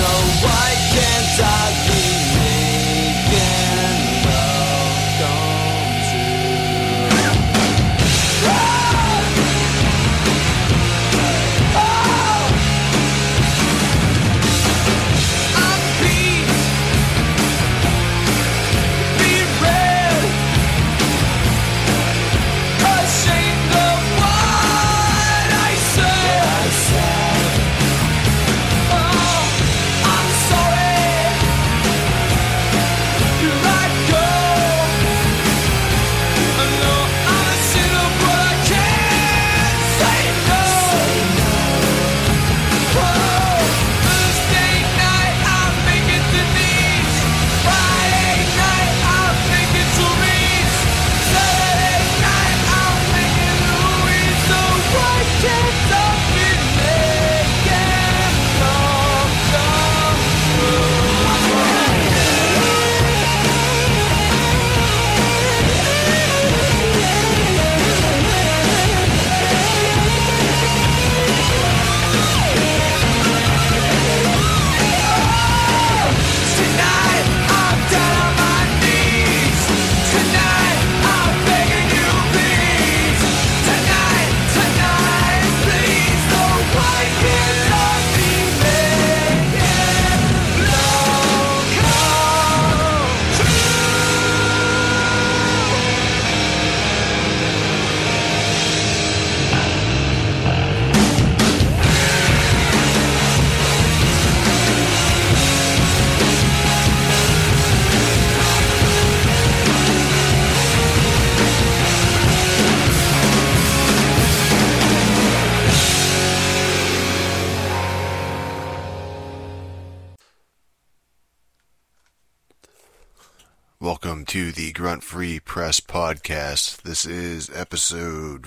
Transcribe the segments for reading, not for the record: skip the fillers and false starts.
Welcome to the Grunt Free Press Podcast. This is episode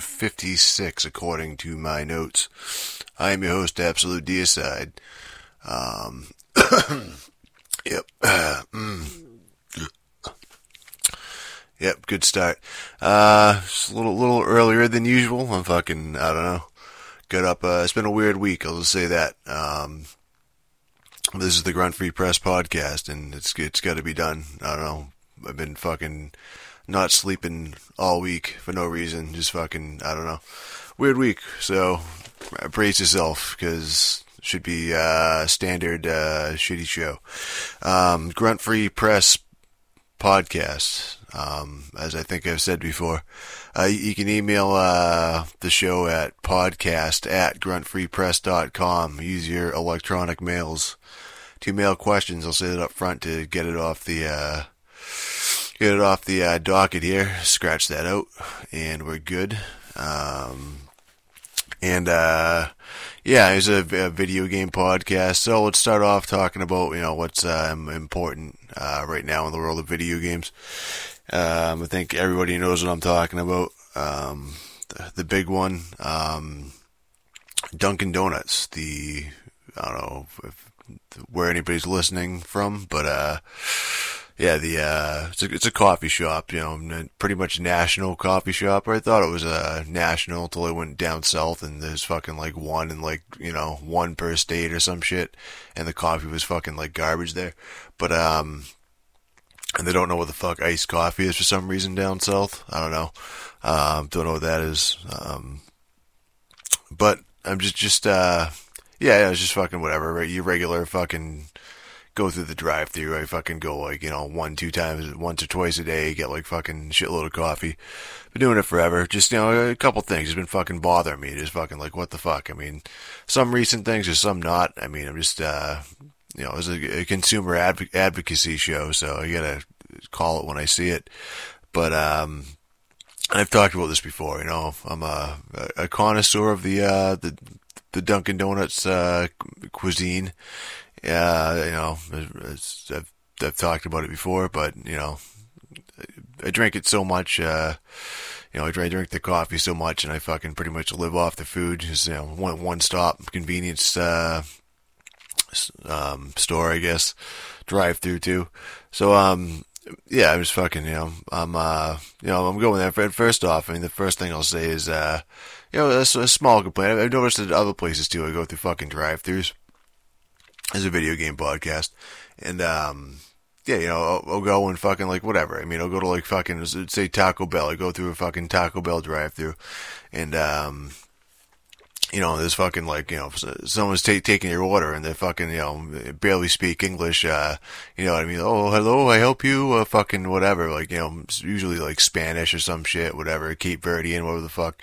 56, according to my notes. I am your host, Absolute Deicide. Yep, good start. Just a little earlier than usual. I don't know. Got up, it's been a weird week, I'll just say that. This is the Grunt Free Press Podcast, and it's got to be done. I don't know. I've been fucking not sleeping all week for no reason. Just I don't know. Weird week. So, brace yourself, because it should be standard shitty show. Grunt Free Press Podcast. As I think I've said before. You can email the show at podcast@gruntfreepress.com. Use your electronic mails to mail questions. I'll say that up front to get it off the docket here. Scratch that out, and we're good. It's a video game podcast. So let's start off talking about what's important right now in the world of video games. I think everybody knows what I'm talking about. The big one, Dunkin' Donuts. I don't know where anybody's listening from, but it's a coffee shop, pretty much national coffee shop. I thought it was national until I went down south, and there's fucking like one and one per state or some shit, and the coffee was fucking like garbage there. But and they don't know what the fuck iced coffee is for some reason down south. I don't know. Don't know what that is. But I'm just it's just fucking whatever, right? You regular fucking go through the drive-thru. I fucking go once or twice a day, get like fucking shitload of coffee. Been doing it forever. Just, a couple things has been fucking bothering me. Just fucking like, what the fuck? I mean, some recent things or some not. I mean, I'm just, it's a consumer advocacy show, so I gotta call it when I see it. But, I've talked about this before, I'm a connoisseur of the Dunkin' Donuts, cuisine. Yeah, I've talked about it before, but, I drink it so much, I drink the coffee so much, and I fucking pretty much live off the food. Just, one-stop convenience, store, I guess, drive-through too. So, I'm just fucking, I'm going there. First off, the first thing I'll say is, that's a small complaint. I've noticed it at other places too. I go through fucking drive-throughs. It's a video game podcast. And, yeah, I'll go and fucking like whatever. I mean, I'll go to like fucking, say Taco Bell. I go through a fucking Taco Bell drive-through. And, there's fucking like, someone's taking your order and they fucking, barely speak English, you know what I mean? Oh, hello, I help you, fucking whatever. Like, it's usually like Spanish or some shit, whatever, Cape Verdean, whatever the fuck.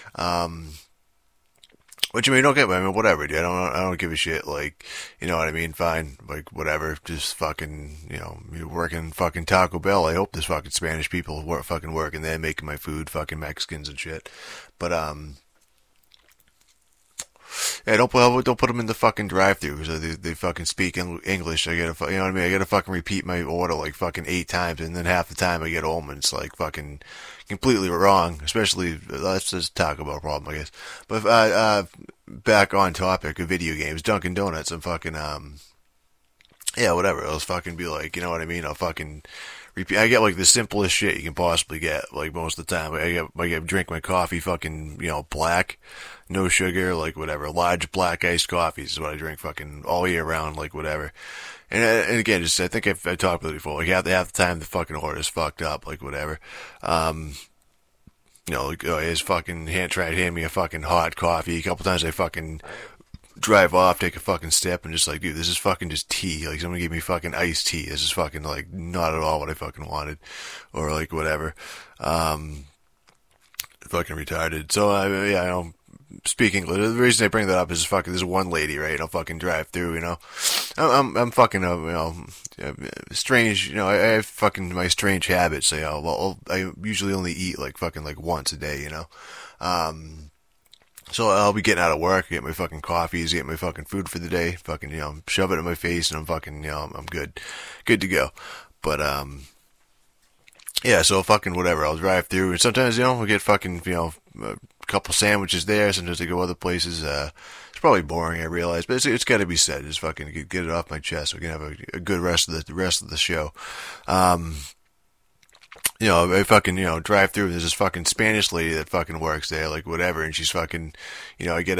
Which, I mean, don't get me, I mean, whatever, dude. I don't give a shit. Like, you know what I mean? Fine. Like, whatever. Just fucking, you're working fucking Taco Bell. I hope there's fucking Spanish people fucking working there making my food, fucking Mexicans and shit. But, yeah, don't put them in the fucking drive-thru so they fucking speak English. I gotta, you know what I mean? I gotta fucking repeat my order like fucking 8 times, and then half the time I get home and it's like fucking completely wrong. Especially that's just Taco Bell problem, I guess. But back on topic of video games, Dunkin' Donuts. I'm fucking yeah, whatever. I'll fucking be like, you know what I mean? I'll fucking repeat. I get like the simplest shit you can possibly get. Like most of the time, I drink my coffee fucking black. No sugar, like whatever. Large black iced coffees is what I drink fucking all year round, like whatever. And again, just I think I've talked about it before. Like half the time the fucking order is fucked up, like whatever. His fucking try to hand me a fucking hot coffee. A couple times I fucking drive off, take a fucking step, and just like, dude, this is fucking just tea. Like someone gave me fucking iced tea. This is fucking like not at all what I fucking wanted, or like whatever. Fucking retarded. So speaking, the reason I bring that up is fucking this one lady, right? I'll fucking drive through, I'm fucking, strange, I have fucking my strange habits. So, I usually only eat like fucking like once a day, So I'll be getting out of work, get my fucking coffees, get my fucking food for the day, fucking, shove it in my face and I'm fucking, I'm good to go. But, yeah, so fucking whatever, I'll drive through and sometimes, we'll get fucking, a couple sandwiches there. Sometimes I go other places. It's probably boring, I realize, but it's got to be said. Just fucking get it off my chest so we can have a good rest of the show. I fucking, drive through and there's this fucking Spanish lady that fucking works there, like whatever, and she's fucking, I get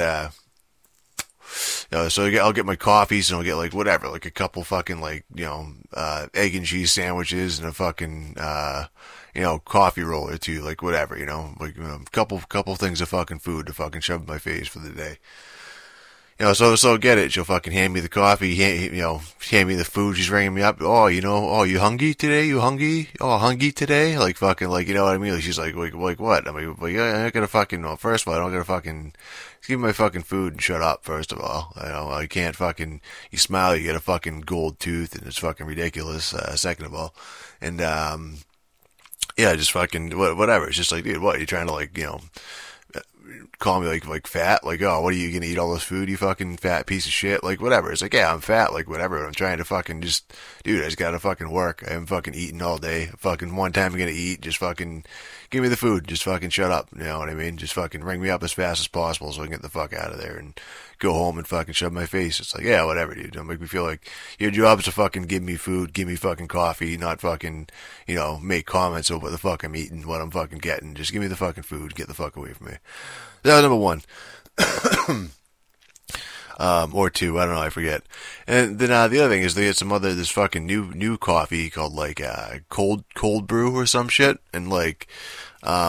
I'll get my coffees and I'll get like whatever, like a couple fucking like, egg and cheese sandwiches and a fucking, coffee roll or two, like whatever, like a couple things of fucking food to fucking shove in my face for the day. So get it. She'll fucking hand me the coffee, hand me the food. She's ringing me up. Oh, you hungry today? You hungry? Oh, hungry today? Like fucking, like, you know what I mean? Like she's like what? I'm like, yeah, I'm not gonna fucking, first of all, I don't gotta fucking, just give me my fucking food and shut up, first of all. I can't fucking, you smile, you get a fucking gold tooth and it's fucking ridiculous, second of all. And, yeah, just fucking, whatever. It's just like, dude, what? Are you trying to like, call me like fat, like, oh, what are you gonna eat all this food, you fucking fat piece of shit, like whatever. It's like, yeah, I'm fat, like whatever. I'm trying to fucking just, dude, I just gotta fucking work. I haven't fucking eaten all day. Fucking one time I'm gonna eat, just fucking give me the food, just fucking shut up, you know what I mean? Just fucking ring me up as fast as possible so I can get the fuck out of there and go home and fucking shove my face. It's like, yeah, whatever, dude. Don't make me feel like your job's to fucking give me food, give me fucking coffee, not fucking, make comments over what the fuck I'm eating, what I'm fucking getting. Just give me the fucking food, get the fuck away from me. That was number one. Or two, I don't know, I forget. And then, the other thing is they had this fucking new coffee called like, cold brew or some shit. And like, I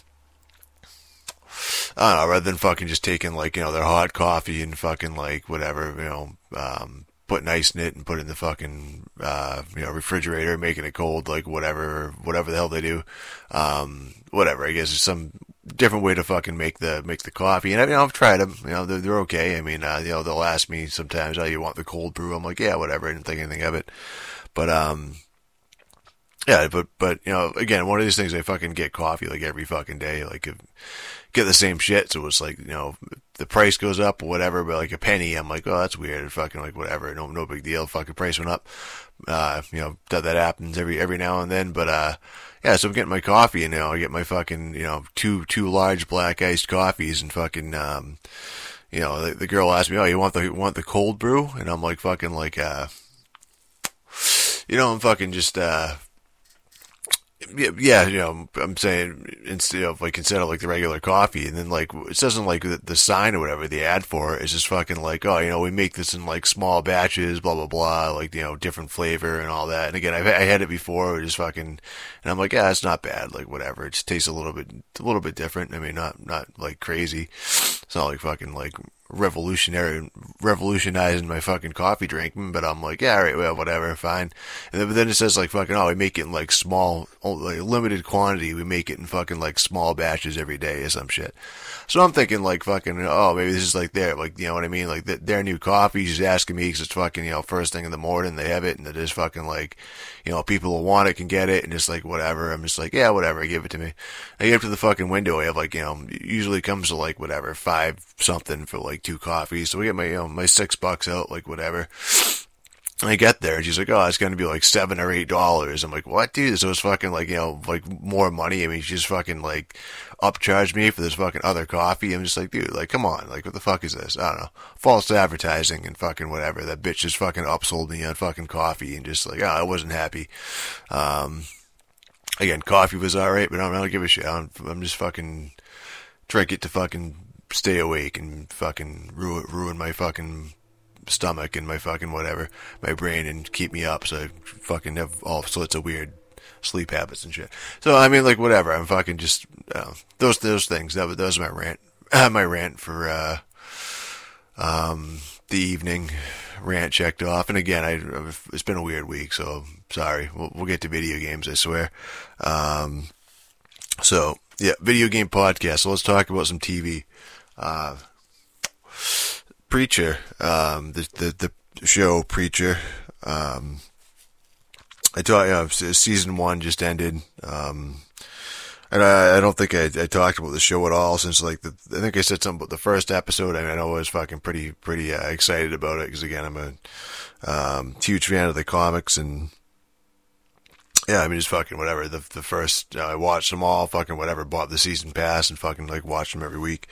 don't know, rather than fucking just taking like, their hot coffee and fucking like whatever, putting ice in it and put it in the fucking, refrigerator, making it cold, like whatever the hell they do. Whatever, I guess it's some different way to fucking make the coffee. And I've tried them, they're okay. I mean, they'll ask me sometimes, oh, you want the cold brew? I'm like, yeah, whatever. I didn't think anything of it. But, yeah, but, again, one of these things, I fucking get coffee like every fucking day, like, get the same shit. So it's like, the price goes up or whatever, but like a penny, I'm like, oh, that's weird. Fucking like whatever. No big deal. Fucking price went up. That happens every now and then, but, yeah, so I'm getting my coffee and I get my fucking, two large black iced coffees and fucking, the girl asked me, oh, you want the cold brew? And I'm like fucking like, I'm fucking just, yeah, I'm saying instead of like the regular coffee, and then like it doesn't like the sign or whatever, the ad for it is just fucking like, oh, we make this in like small batches, blah blah blah, like different flavor and all that. And again, I had it before, it just fucking, and I'm like, yeah, it's not bad, like whatever. It just tastes a little bit different. I mean, not like crazy. It's not like fucking like revolutionizing my fucking coffee drinking, but I'm like, yeah, all right, well, whatever, fine. And then it says like fucking, oh, we make it in like small, like limited quantity. We make it in fucking like small batches every day or some shit. So I'm thinking like fucking, oh, maybe this is like their, like, you know what I mean? Like their new coffee. She's asking me because it's fucking, first thing in the morning they have it, and it is fucking like, people who want it can get it, and just like whatever. I'm just like, yeah, whatever, give it to me. I get up to the fucking window. I have like, usually comes to like whatever, 5 something for like 2 coffees. So we get my, my $6 out, like whatever. And I get there, and she's like, oh, it's going to be like $7 or $8. I'm like, what, dude? So it's fucking like, like more money. I mean, she just fucking like upcharged me for this fucking other coffee. I'm just like, dude, like, come on. Like, what the fuck is this? I don't know. False advertising and fucking whatever. That bitch just fucking upsold me on fucking coffee, and just like, I wasn't happy. Again, coffee was alright, but I don't give a shit. I'm just fucking drink it to fucking stay awake and fucking ruin my fucking stomach and my fucking whatever, my brain, and keep me up, so I fucking have all sorts of weird sleep habits and shit. So I mean, like, whatever. I'm fucking just those things. That was my rant. My rant for the evening. Rant checked off. And again, it's been a weird week, so sorry. We'll get to video games, I swear. So yeah, video game podcast. So let's talk about some TV. Preacher, the show Preacher. I thought, season 1 just ended. And I don't think I talked about the show at all since like I think I said something about the first episode. I mean, I know I was fucking pretty excited about it because again, I'm a huge fan of the comics, and yeah, I mean, just fucking whatever. The first, I watched them all, fucking whatever, bought the season pass and fucking like watched them every week.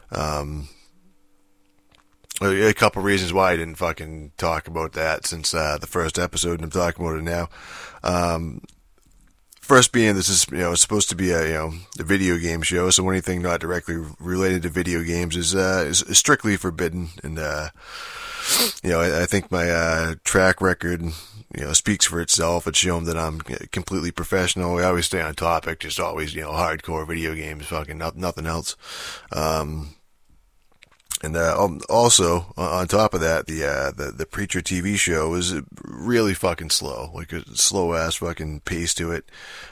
A couple reasons why I didn't fucking talk about that since the first episode, and I'm talking about it now. First being, this is it's supposed to be a video game show, so anything not directly related to video games is strictly forbidden. And I think my track record speaks for itself. It's shown that I'm completely professional. We always stay on topic, just always hardcore video games, fucking nothing else. And also on top of that, the Preacher TV show is really fucking slow, like a slow ass fucking pace to it.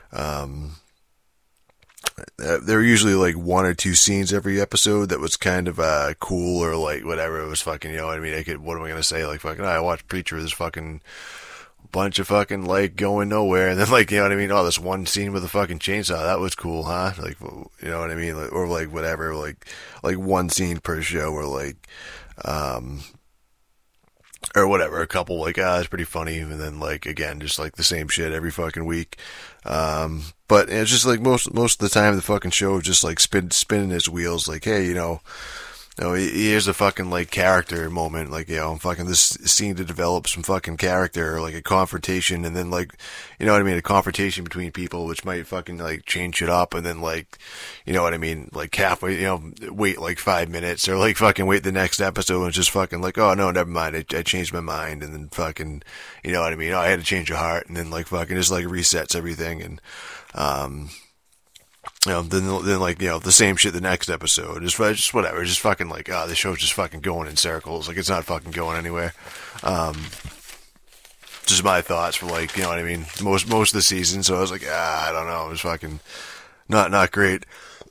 There were usually like 1 or 2 scenes every episode that was kind of cool, or like whatever. It was fucking, what I mean, what am I gonna say? Like fucking, I watched Preacher, this fucking bunch of fucking like going nowhere, and then like, what I mean, oh, this one scene with a fucking chainsaw, that was cool, huh? Like, what I mean? Like, or like whatever, like one scene per show, or like or whatever, a couple like, it's pretty funny, and then like again, just like the same shit every fucking week. But it's just like most of the time the fucking show is just like spinning its wheels, like, hey, here's a fucking like character moment, like, fucking this scene to develop some fucking character, or like a confrontation, and then like, what I mean, a confrontation between people, which might fucking like change it up, and then like, what I mean, like halfway, wait like 5 minutes, or like fucking wait the next episode, and it's just fucking like, oh no, never mind, I changed my mind, and then fucking, what I mean, oh, I had to change your heart, and then like fucking just like resets everything, and then like, the same shit the next episode. Just whatever. Just fucking like, the show's just fucking going in circles. Like, it's not fucking going anywhere. Just my thoughts for like, what I mean, most of the season. So I was like, I don't know. It was fucking not great.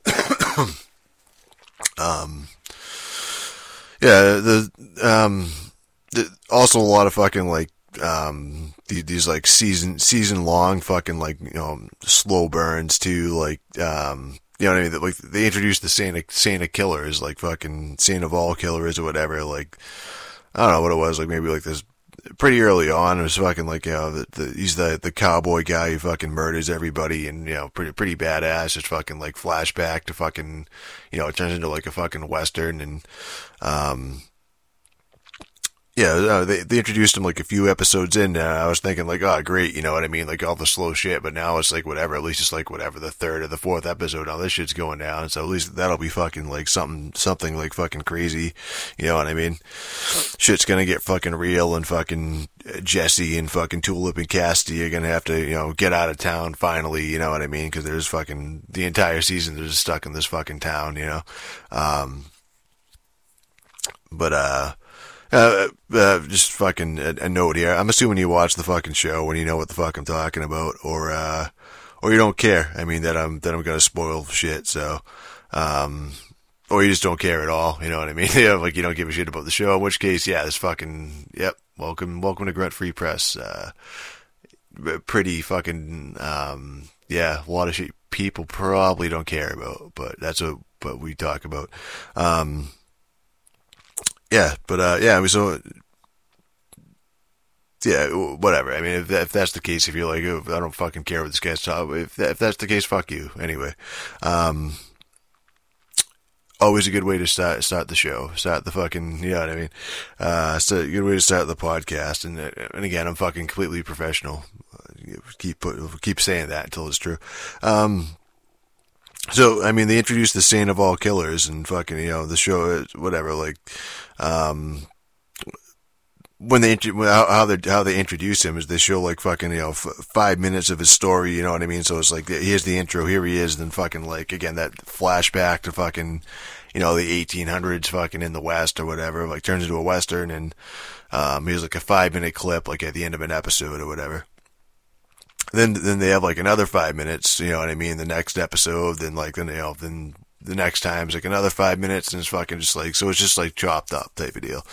Also a lot of fucking like, these like season long fucking like slow burns too, like what I mean, like they introduced the Saint of Killers, like fucking Saint of all killers or whatever, like I don't know what it was, like maybe like this pretty early on. It was fucking like he's the cowboy guy who fucking murders everybody, and pretty badass. It's fucking like flashback to fucking it turns into like a fucking western, and Yeah, they introduced him like a few episodes in. I was thinking like, oh, great, you know what I mean, like all the slow shit. But now it's like whatever. At least it's like whatever the third or the fourth episode. Now this shit's going down, so at least that'll be fucking like something like fucking crazy. You know what I mean? Shit's gonna get fucking real, and fucking Jesse and fucking Tulip and Cassidy are gonna have to, you know, get out of town finally. You know what I mean? Because there's fucking the entire season they're just stuck in this fucking town. You know, but just fucking a note here. I'm assuming you watch the fucking show when you know what the fuck I'm talking about, or you don't care. I mean that I'm gonna spoil shit. So, or you just don't care at all. You know what I mean? Yeah, like you don't give a shit about the show. In which case, yeah, this fucking yep. Welcome to Grunt Free Press. Pretty fucking yeah. A lot of shit people probably don't care about, but that's what we talk about. Yeah, but yeah, so yeah, whatever. I mean, if that's the case, if you're like, oh, I don't fucking care what this guy's talking, if that's the case, fuck you. Anyway, always a good way to start the show, start the fucking, you know what I mean? It's a good way to start the podcast, and again, I'm fucking completely professional. Keep saying that until it's true. So, I mean, they introduced the Saint of all killers and fucking, you know, the show, whatever, like, when how they introduce him is they show like fucking, you know, 5 minutes of his story, you know what I mean? So it's like, here's the intro, here he is, then fucking like, again, that flashback to fucking, you know, the 1800s fucking in the West or whatever, like turns into a Western, and, here's like a 5 minute clip, like at the end of an episode or whatever. Then they have like another 5 minutes, you know what I mean? The next episode, then the next time is like another 5 minutes, and it's fucking just like, so it's just like chopped up type of deal.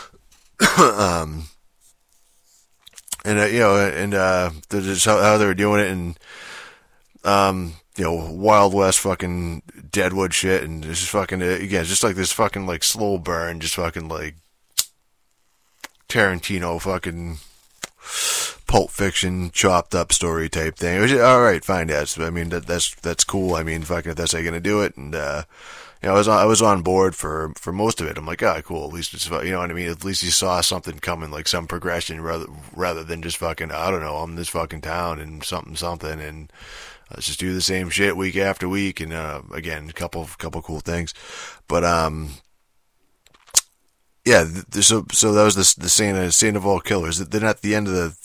You know, and just how they were doing it, and you know, Wild West fucking Deadwood shit, and it's just fucking again, just like this fucking like slow burn, just fucking like Tarantino fucking Pulp Fiction chopped up story type thing. It was just, all right, fine, Dad. I mean, that's cool. I mean, fucking if that's how you're gonna do it, and you know, I was on board for most of it. I'm like, ah, cool. At least it's, you know what I mean. At least you saw something coming, like some progression, rather than just fucking, I don't know, I'm in this fucking town and something, and let's just do the same shit week after week. And again, a couple cool things, but yeah. So that was the Saint of all killers. Then at the end of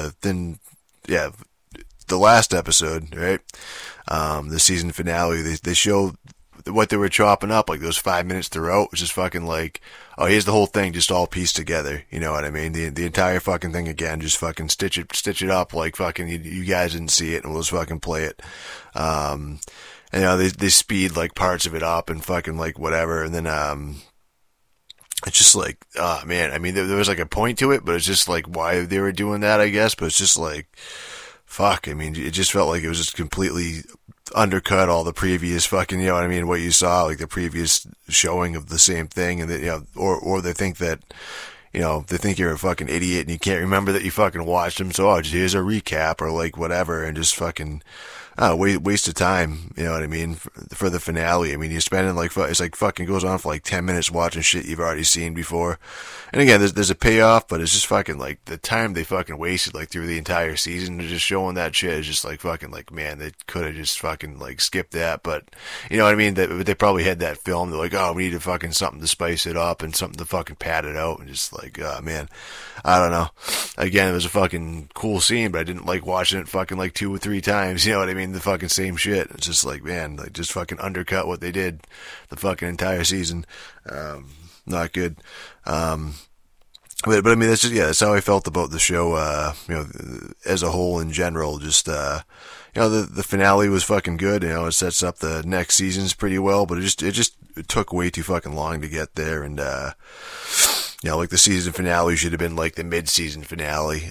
the last episode, right? The season finale, they show what they were chopping up, like those 5 minutes throughout, was just fucking like, oh, here's the whole thing, just all pieced together. You know what I mean? The entire fucking thing again, just fucking stitch it up like fucking you guys didn't see it, and we'll just fucking play it. And you know, they speed like parts of it up and fucking like whatever, and then it's just like, oh man, I mean, there was like a point to it, but it's just like why they were doing that, I guess. But it's just like, fuck. I mean, it just felt like it was just completely undercut all the previous fucking, you know what I mean, what you saw, like the previous showing of the same thing, and that, you know, or they think that, you know, they think you're a fucking idiot and you can't remember that you fucking watched them, so just here's a recap or like whatever, and just fucking waste of time, you know what I mean, for the finale. I mean, you're spending like, it's like fucking goes on for like 10 minutes watching shit you've already seen before. And again, there's a payoff, but it's just fucking like the time they fucking wasted like through the entire season to just showing that shit is just like fucking like, man, they could have just fucking like skipped that. But you know what I mean? They probably had that film. They're like, oh, we need to fucking something to spice it up and something to fucking pad it out, and just like, oh man, I don't know. Again, it was a fucking cool scene, but I didn't like watching it fucking like 2 or 3 times. You know what I mean? The fucking same shit. It's just like, man, like just fucking undercut what they did the fucking entire season. Not good. But I mean, that's how I felt about the show, you know, as a whole in general. Just, you know, the finale was fucking good. You know, it sets up the next seasons pretty well, but it took way too fucking long to get there. And, you know, like the season finale should have been like the mid-season finale.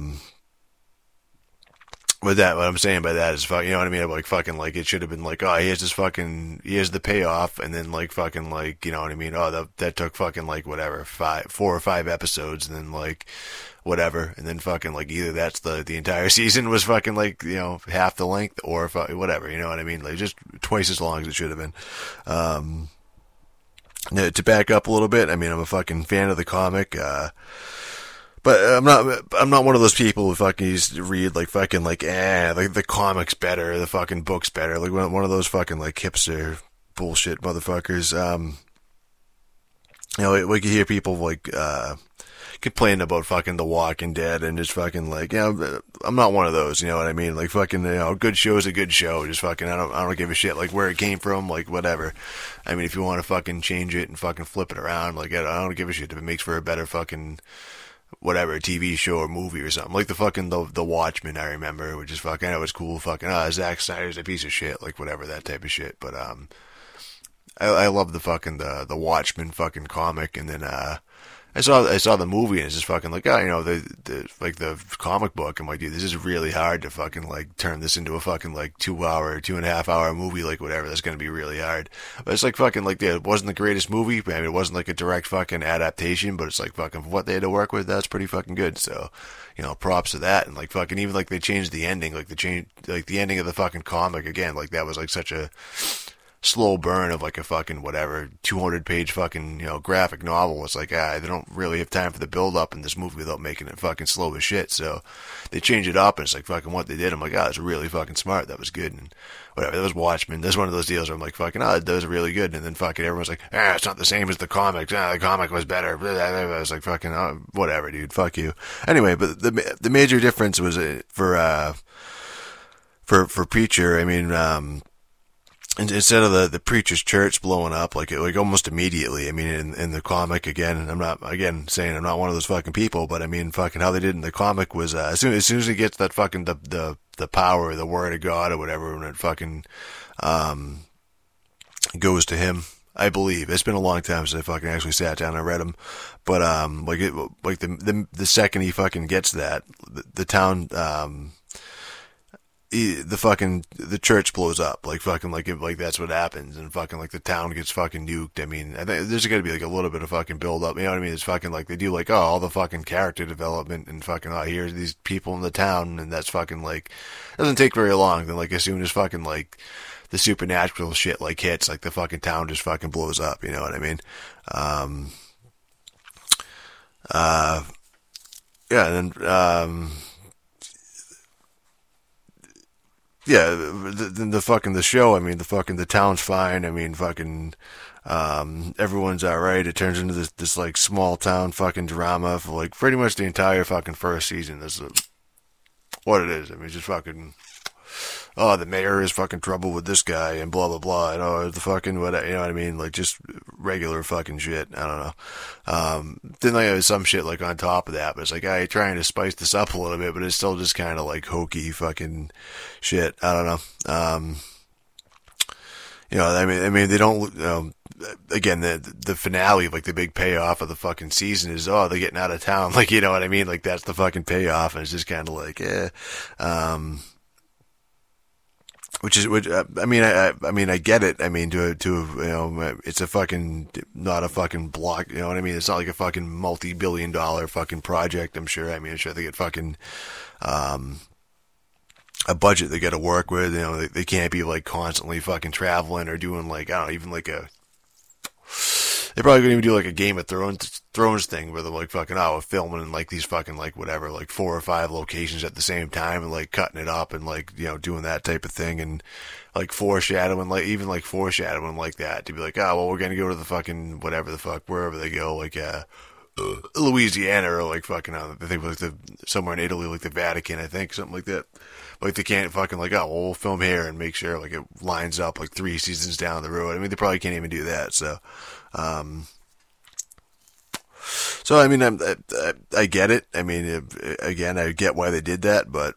But what I'm saying by that is, you know what I mean? Like, fucking, like, it should have been like, oh, here's the payoff, and then, like, fucking, like, you know what I mean? Oh, that took fucking, like, whatever, 4 or 5 episodes, and then, like, whatever, and then fucking, like, either that's the entire season was fucking, like, you know, half the length, or whatever, you know what I mean? Like, just twice as long as it should have been. Now, to back up a little bit, I mean, I'm a fucking fan of the comic, but I'm not one of those people who fucking used to read like fucking like, like the comic's better, the fucking book's better, like one of those fucking like hipster bullshit motherfuckers. Like you hear people like, complaining about fucking The Walking Dead and just fucking like, I'm not one of those, you know what I mean? Like fucking, a good show's a good show. Just fucking, I don't give a shit like where it came from, like whatever. I mean, if you want to fucking change it and fucking flip it around, like I don't give a shit if it makes for a better fucking whatever TV show or movie or something. Like the fucking the Watchmen, I remember, which is fucking, I know it's cool. Fucking, Zack Snyder's a piece of shit, like whatever, that type of shit. But I love the fucking the Watchmen fucking comic, and then I saw the movie and it's just fucking like, the comic book. I'm like, dude, this is really hard to fucking like turn this into a fucking like 2.5 hour movie, like whatever. That's gonna be really hard. But it's like fucking like, it wasn't the greatest movie. I mean, it wasn't like a direct fucking adaptation, but it's like fucking what they had to work with. That's pretty fucking good. So, props to that. And like fucking even like they changed the ending, like the ending of the fucking comic again. Like that was like such a slow burn of like a fucking whatever 200-page fucking graphic novel. It's like they don't really have time for the build up in this movie without making it fucking slow as shit. So they change it up and it's like fucking what they did. I'm like, that's really fucking smart. That was good. And whatever, that was Watchmen. That's one of those deals where I'm like fucking, that was really good. And then fucking everyone's like, it's not the same as the comics. The comic was better. I was like fucking, whatever, dude. Fuck you. Anyway, but the major difference was for Preacher. I mean, instead of the preacher's church blowing up like almost immediately. I mean, in the comic, again, I'm not saying I'm not one of those fucking people, but I mean, fucking how they did in the comic was as soon as he gets that fucking the power, the word of God or whatever, when it fucking goes to him. I believe it's been a long time since I fucking actually sat down and read them, but the second he fucking gets that, the town. The church blows up, like fucking like that's what happens, and fucking like the town gets fucking nuked. I mean, I think there's gotta be like a little bit of fucking build up, you know what I mean? It's fucking like they do like, all the fucking character development and fucking, here's these people in the town, and that's fucking like, doesn't take very long. Then like as soon as fucking like the supernatural shit like hits, like the fucking town just fucking blows up, you know what I mean? And then, the fucking the show. I mean, the town's fine. I mean, fucking everyone's alright. It turns into this like small town fucking drama for like pretty much the entire fucking first season. This is what it is. I mean, it's just fucking. The mayor is fucking trouble with this guy and blah blah blah. And the fucking what, you know what I mean? Like just regular fucking shit. I don't know. Then like there's some shit like on top of that, but it's like trying to spice this up a little bit, but it's still just kind of like hokey fucking shit. I don't know. I mean they don't. Again, the finale, like the big payoff of the fucking season is they're getting out of town. Like, you know what I mean? Like that's the fucking payoff, and it's just kind of like I mean, I get it. I mean, it's a fucking, not a fucking block, you know what I mean? It's not like a fucking multi-billion-dollar fucking project, I'm sure. I mean, I'm sure they get fucking, a budget they gotta work with, they can't be like constantly fucking traveling or doing like, I don't know, even like they probably couldn't even do like a Game of Thrones thing where they're like fucking, filming in like these fucking like whatever, like 4 or 5 locations at the same time and like cutting it up and like, doing that type of thing and like foreshadowing like that to be like, we're gonna go to the fucking whatever the fuck, wherever they go, like, Louisiana or like fucking, I think like somewhere in Italy, like the Vatican, I think, something like that. Like they can't fucking like, we'll film here and make sure like it lines up like 3 seasons down the road. I mean, they probably can't even do that. So, I mean, I get it. I mean, again, I get why they did that, but,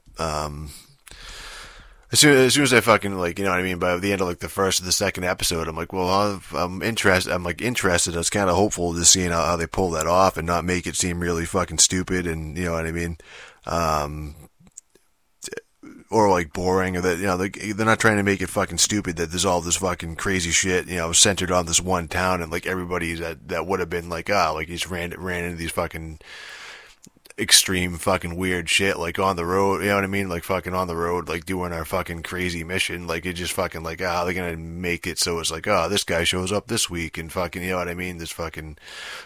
as soon as I fucking like, you know what I mean, by the end of like the first or the second episode, I'm like, well, I'm interested. I was kind of hopeful to seeing how they pull that off and not make it seem really fucking stupid and, you know what I mean? Or like boring, or that, they're not trying to make it fucking stupid that there's all this fucking crazy shit, centered on this one town and like everybody that would have been like, like he just ran into these fucking extreme fucking weird shit, like on the road, you know what I mean? Like fucking on the road, like doing our fucking crazy mission. Like it just fucking like, ah, they're gonna make it so it's like, oh, this guy shows up this week and fucking, you know what I mean? This fucking,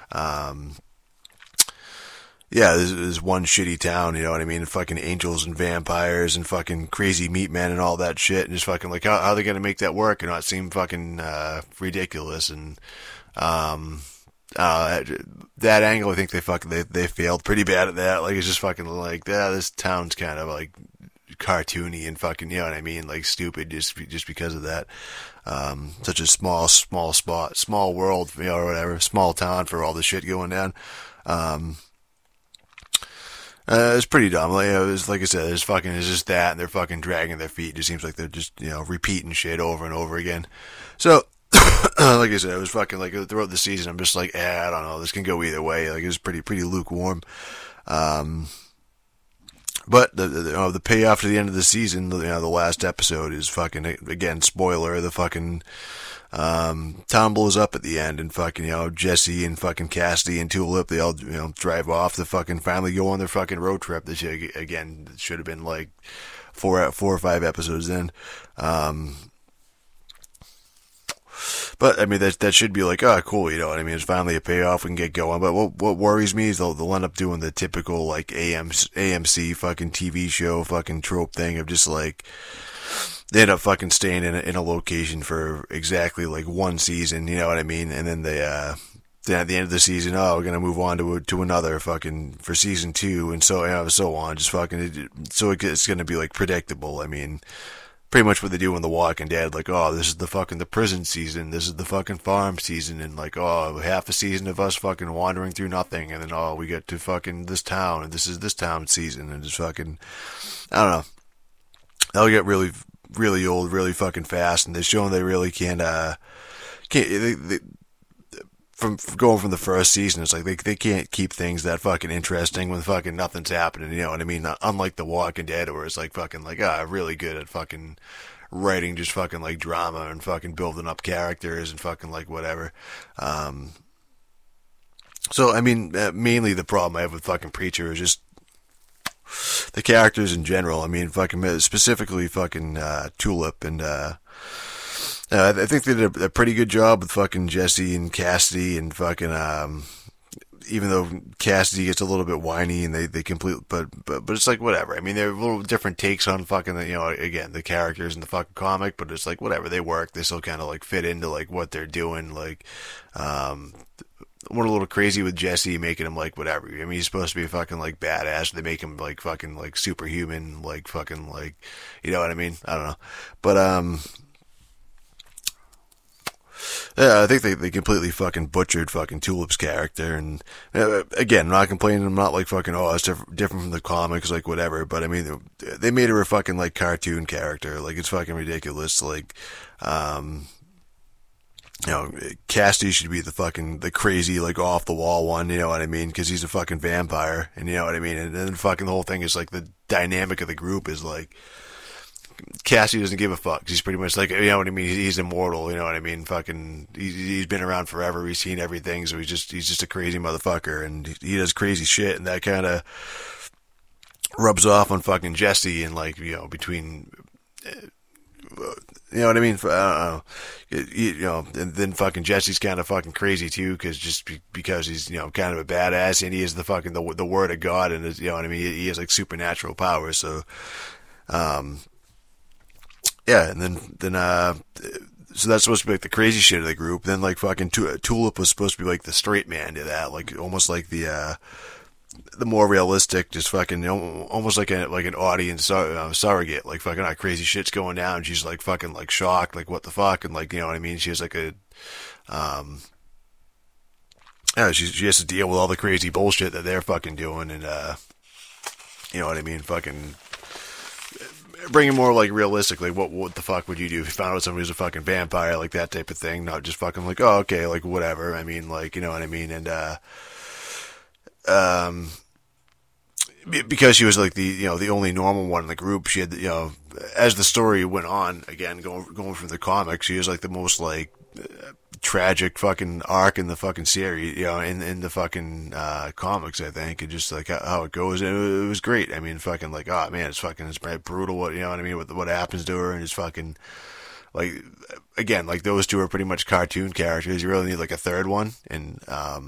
yeah, there's one shitty town, you know what I mean? Fucking angels and vampires and fucking crazy meat men and all that shit. And just fucking like, how are they gonna make that work and not seem fucking, ridiculous? And, that angle, I think they failed pretty bad at that. Like, it's just fucking like, yeah, this town's kind of like cartoony and fucking, you know what I mean? Like stupid just because of that. Such a small spot, small world, you know, or whatever, small town for all the shit going down. It's pretty dumb. Like, you know, it's like I said, it's just that, and they're fucking dragging their feet. It just seems like they're just, you know, repeating shit over and over again. So, like I said, it was fucking like throughout the season, I'm just like, I don't know, this can go either way. Like, it was pretty lukewarm. But the payoff to the end of the season, you know, the last episode is fucking, again, spoiler, the fucking, town blows up at the end, and fucking, you know, Jesse and fucking Cassidy and Tulip, they all, you know, drive off to fucking finally go on their fucking road trip. This, again, should have been like 4 or 5 episodes in. But I mean, that should be like, oh, cool, you know what I mean? It's finally a payoff, we can get going. But what worries me is they'll end up doing the typical like AMC fucking TV show fucking trope thing of just like, they end up fucking staying in a location for exactly like one season, you know what I mean? And then then at the end of the season, oh, we're gonna move on to another fucking for season 2, and so, you know, so on. Just fucking, so it's gonna be like predictable. I mean, pretty much what they do in The Walking Dead, like, oh, this is the fucking the prison season, this is the fucking farm season, and like, oh, half a season of us fucking wandering through nothing, and then, oh, we get to fucking this town, and this is this town season, and just fucking, I don't know. That'll get really old really fucking fast, and they're showing they really can't from going from the first season, it's like they can't keep things that fucking interesting when fucking nothing's happening, you know what I mean? Unlike The Walking Dead, where it's like fucking like, really good at fucking writing just fucking like drama and fucking building up characters and fucking like whatever. So I mean, mainly the problem I have with fucking Preacher is just the characters in general. I mean, fucking specifically fucking Tulip, and I think they did a pretty good job with fucking Jesse and Cassidy, and fucking even though Cassidy gets a little bit whiny and they complete, but it's like whatever. I mean, they're little different takes on fucking, you know, again, the characters in the fucking comic, but it's like whatever, they work. They still kind of like fit into like what they're doing. Like, went a little crazy with Jesse, making him like whatever. I mean, he's supposed to be fucking like badass. They make him like fucking like superhuman, like fucking like, you know what I mean? I don't know, but yeah, I think they completely fucking butchered fucking Tulip's character, and again, I'm not complaining. I'm not like fucking, oh, it's different from the comics, like whatever. But I mean, they made her a fucking like cartoon character. Like, it's fucking ridiculous. Like, you know, Cassidy should be the crazy, like, off the wall one, you know what I mean? Because he's a fucking vampire, and you know what I mean? And then fucking the whole thing is like, the dynamic of the group is like, Cassidy doesn't give a fuck. He's pretty much like, you know what I mean? He's immortal, you know what I mean? Fucking, he's been around forever. He's seen everything, so he's just a crazy motherfucker, and he does crazy shit, and that kind of rubs off on fucking Jesse, and like, you know, between, you know what I mean? I don't know. You know, and then fucking Jesse's kind of fucking crazy too, because he's, you know, kind of a badass, and he is the fucking the word of God, and you know what I mean? He has like supernatural powers, so, yeah, and then so that's supposed to be like the crazy shit of the group. Then like fucking Tulip was supposed to be like the straight man to that, like almost like the more realistic, just fucking, you know, almost like an audience surrogate. Like fucking, crazy shit's going down. She's like fucking like shocked, like what the fuck, and like, you know what I mean? She has like a yeah, she has to deal with all the crazy bullshit that they're fucking doing, and you know what I mean? Fucking bring it more like realistically. What the fuck would you do if you found out somebody was a fucking vampire, like that type of thing? Not just fucking like, oh, okay, like whatever. I mean, like, you know what I mean? And because she was like the, you know, the only normal one in the group, she had, you know, as the story went on, again, going from the comics, she was like the most like tragic fucking arc in the fucking series, in the fucking comics, I think, and just like how it goes. And it was great. I mean, fucking like, oh man, it's brutal. What I mean? What happens to her, and it's fucking like, again, like those two are pretty much cartoon characters. You really need like a third one, and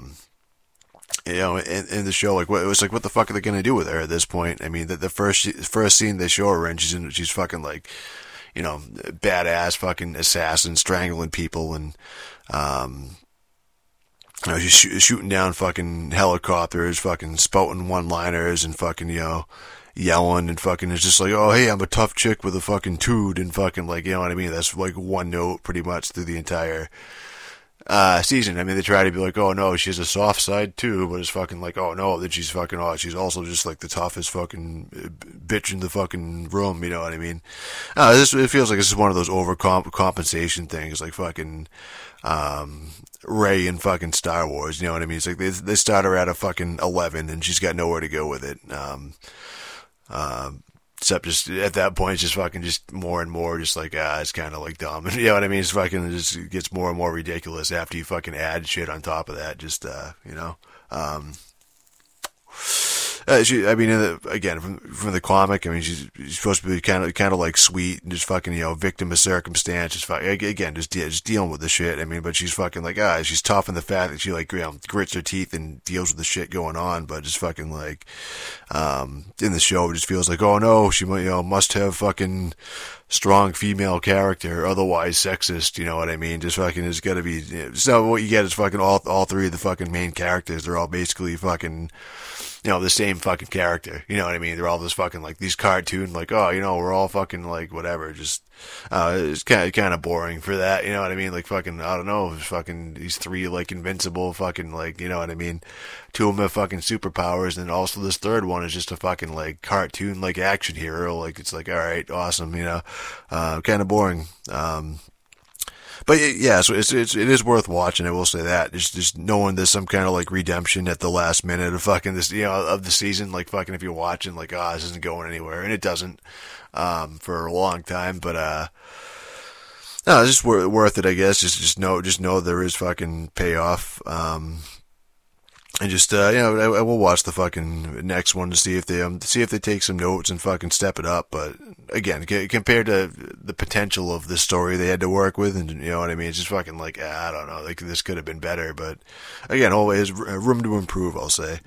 in the show, like it was like, what the fuck are they gonna do with her at this point? I mean, the first scene they show her in, she's fucking like, badass fucking assassin strangling people, and she's shooting down fucking helicopters, fucking spouting one-liners, and fucking yelling, and fucking it's just like, oh hey, I'm a tough chick with a fucking toot, and fucking like, you know what I mean? That's like one note pretty much through the entire season. I mean, they try to be like, oh no, she has a soft side too, but it's fucking like, oh no, that she's fucking, oh, she's also just like the toughest fucking bitch in the fucking room, you know what I mean? It feels like this is one of those overcompensation things, like fucking, Rey in fucking Star Wars, you know what I mean? It's like they start her at a fucking 11 and she's got nowhere to go with it. Except just at that point, it's just fucking just more and more, just like, it's kind of like dumb. You know what I mean? It's fucking, it just gets more and more ridiculous after you fucking add shit on top of that. Just, I mean, again, from the comic, I mean, she's supposed to be kind of like sweet and just fucking, victim of circumstance. Just again, just dealing with the shit. I mean, but she's fucking like, she's tough in the fact that she like, grits her teeth and deals with the shit going on. But just fucking like, in the show, it just feels like, oh no, she must have fucking strong female character, otherwise sexist. You know what I mean? Just fucking, it's got to be. So what you get is fucking all three of the fucking main characters. They're all basically fucking, the same fucking character. You know what I mean? They're all this fucking, like, these cartoon, like, oh, we're all fucking, like, whatever. Just, it's kind of boring for that. You know what I mean? Like, fucking, I don't know, fucking, these three, like, invincible fucking, like, you know what I mean? Two of them have fucking superpowers, and also this third one is just a fucking, like, cartoon, like, action hero. Like, it's like, alright, awesome, kind of boring. But yeah, so it is worth watching. I will say that. Just knowing there's some kind of like redemption at the last minute of fucking this, of the season. Like fucking if you're watching, like, this isn't going anywhere, and it doesn't, for a long time. But no, it's just worth it, I guess. Just know there is fucking payoff. And just, I will watch the fucking next one to see if they take some notes and fucking step it up. But again, compared to the potential of the story they had to work with, and you know what I mean, it's just fucking like, I don't know, like this could have been better. But again, always room to improve, I'll say.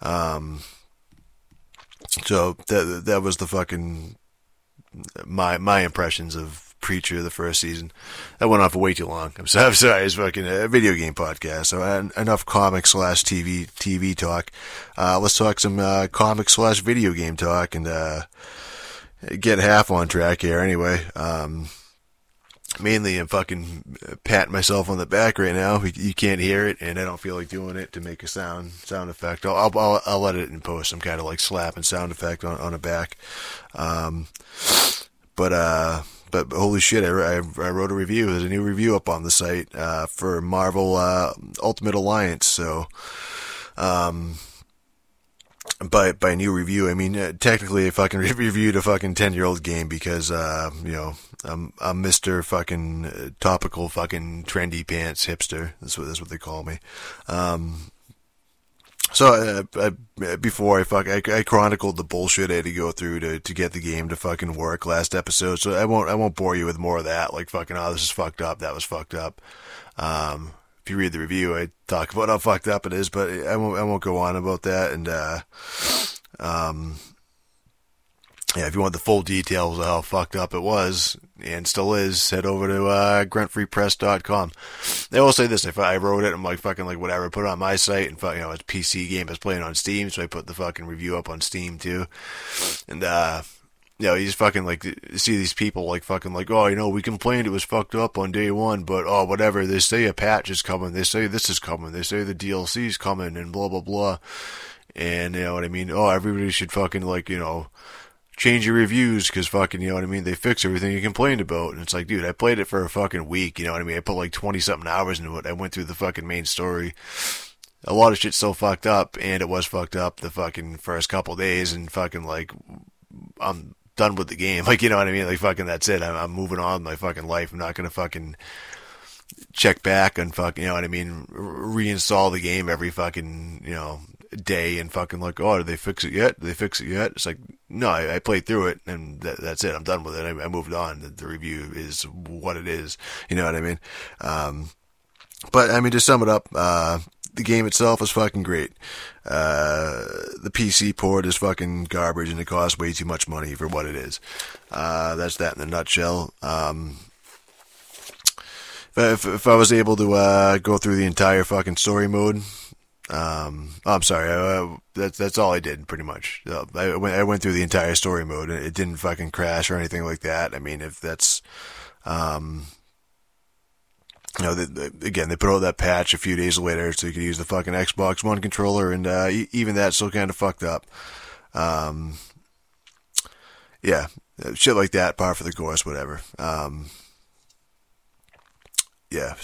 So that was the fucking my impressions of Preacher the first season. That went on for way too long. I'm sorry. It's fucking a video game podcast. So enough comic / TV talk. Let's talk some comic / video game talk and get half on track here. Anyway, mainly I'm fucking patting myself on the back right now. You can't hear it, and I don't feel like doing it to make a sound effect. I'll let it in post. Some kind of like slapping sound effect on a back. But holy shit, I wrote a review. There's a new review up on the site for Marvel Ultimate Alliance. So, by new review, I mean technically I fucking reviewed a fucking 10-year-old game because I'm Mr. fucking topical fucking trendy pants hipster. That's what they call me. So before I chronicled the bullshit I had to go through to get the game to fucking work last episode. So I won't bore you with more of that. Like fucking, this is fucked up. That was fucked up. If you read the review, I talk about how fucked up it is, but I won't go on about that. And yeah, if you want the full details of how fucked up it was, and still is, head over to gruntfreepress.com. They will say this, if I wrote it, I'm like fucking like whatever, put it on my site, and it's a PC game, it's playing on Steam, so I put the fucking review up on Steam too. And you just fucking like see these people like fucking like, oh, we complained it was fucked up on day one, but whatever, they say a patch is coming, they say this is coming, they say the DLC's coming, and blah blah blah. And you know what I mean? Everybody should fucking like, change your reviews because fucking, you know what I mean, they fix everything you complained about. And it's like, dude, I played it for a fucking week, you know what I mean? I put like 20-something hours into it. I went through the fucking main story. A lot of shit's still fucked up, and it was fucked up the fucking first couple days, and fucking like, I'm done with the game. Like, you know what I mean? Like, fucking that's it. I'm moving on with my fucking life. I'm not gonna fucking check back and fucking, you know what I mean, reinstall the game every fucking, you know, day and fucking like, oh, did they fix it yet? Did they fix it yet? It's like, no, I played through it and that's it. I'm done with it. I moved on. The review is what it is. You know what I mean? But I mean, to sum it up, the game itself is fucking great. The PC port is fucking garbage and it costs way too much money for what it is. That's that in a nutshell. If I was able to go through the entire fucking story mode, I'm sorry, that's all I did pretty much. I went through the entire story mode and it didn't fucking crash or anything like that. I mean, if that's, you know, again, they put out that patch a few days later so you could use the fucking Xbox One controller, and even that's still kind of fucked up. Yeah, shit like that, par for the course, whatever. Yeah.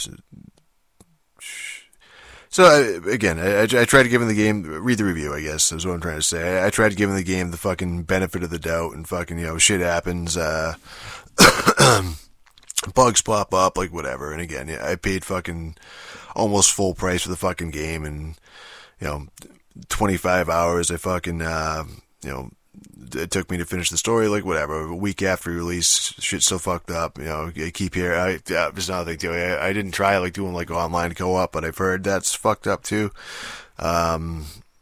So again, I tried to give him the game, read the review, I guess, is what I'm trying to say. I tried to give him the game the fucking benefit of the doubt, and fucking, you know, shit happens, bugs pop up, like whatever. And again, I paid fucking almost full price for the fucking game, and, you know, 25 hours, I fucking, you know, it took me to finish the story, like whatever. A week after release, shit's so fucked up, you know, I keep hearing, it's not like, I didn't try like doing like online co-op, but I've heard that's fucked up too. The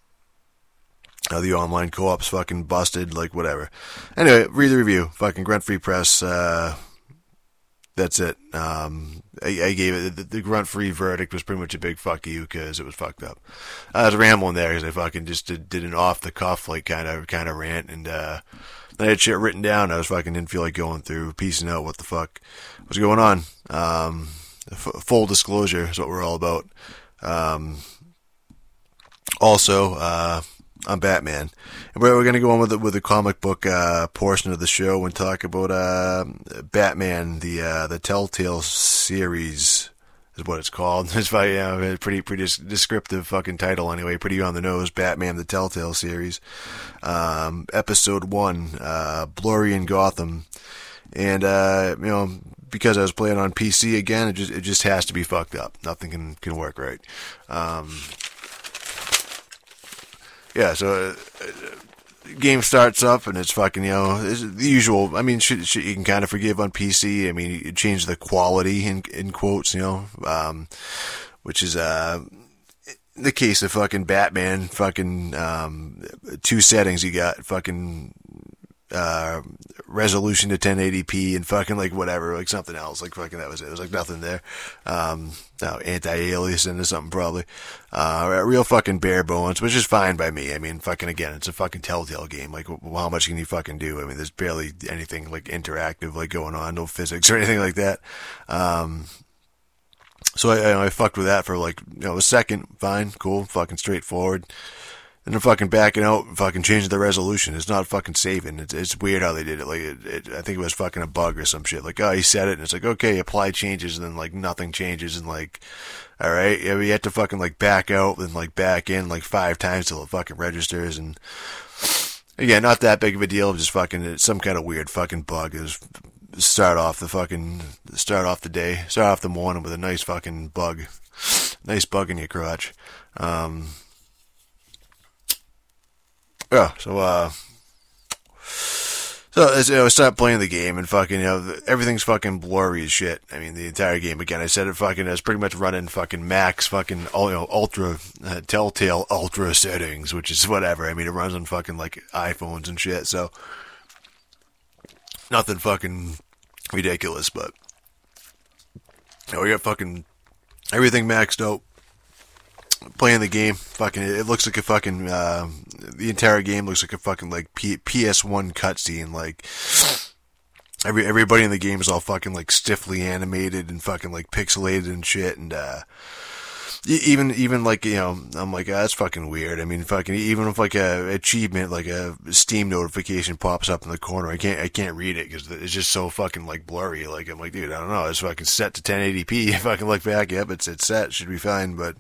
online co-op's fucking busted, like whatever. Anyway, read the review, fucking Grunt Free Press, that's it. I gave it, the Grunt Free verdict was pretty much a big fuck you, because it was fucked up. I was rambling there because I fucking just did an off the cuff, like kind of rant, and I had shit written down. I was fucking didn't feel like going through, piecing out what the fuck was going on. Full disclosure is what we're all about. Also, I'm Batman. And we're going to go on with the comic book portion of the show and talk about Batman, the Telltale series is what it's called. It's a pretty descriptive fucking title anyway, pretty on the nose. Batman, the Telltale series, episode 1, Blurry in Gotham. And you know, because I was playing on PC again, it just has to be fucked up. Nothing can work right. Yeah, so game starts up and it's fucking, you know, it's the usual. I mean, shit you can kind of forgive on PC. I mean, you change the quality in quotes, you know, which is the case of fucking Batman. Fucking 2 settings you got, fucking resolution to 1080p and fucking like whatever, like something else, like fucking that was it. It was like nothing there. Anti-aliasing or something probably. Real fucking bare bones, which is fine by me. I mean, fucking again, it's a fucking Telltale game. Like, how much can you fucking do? I mean, there's barely anything like interactive like going on, no physics or anything like that. So I fucked with that for like, you know, a second. Fine, cool, fucking straightforward. And they're fucking backing out, fucking changing the resolution. It's not fucking saving. It's weird how they did it. Like, I think it was fucking a bug or some shit. Like, oh, he said it, and it's like, okay, apply changes, and then like nothing changes, and like, all right, yeah, we had to fucking like back out and like back in like 5 times till it fucking registers. And again, not that big of a deal. Just fucking it's some kind of weird fucking bug. It was start off the morning with a nice fucking bug, nice bug in your crotch. Yeah, so as I start playing the game and fucking, you know, everything's fucking blurry as shit. I mean, the entire game, again, I said it fucking, it's pretty much running fucking max fucking, you know, ultra, Telltale ultra settings, which is whatever. I mean, it runs on fucking like iPhones and shit, so nothing fucking ridiculous, but, you know, we got fucking everything maxed out. Playing the game, fucking, it looks like a fucking, the entire game looks like a fucking, like, PS1 cutscene, like, everybody in the game is all fucking, like, stiffly animated and fucking, like, pixelated and shit, and, even, like, you know, I'm like, that's fucking weird. I mean, fucking, even if, like, a achievement, like, a Steam notification pops up in the corner, I can't read it, because it's just so fucking, like, blurry, like, I'm like, dude, I don't know, it's fucking set to 1080p, if I can look back, yep, it's set, should be fine, but,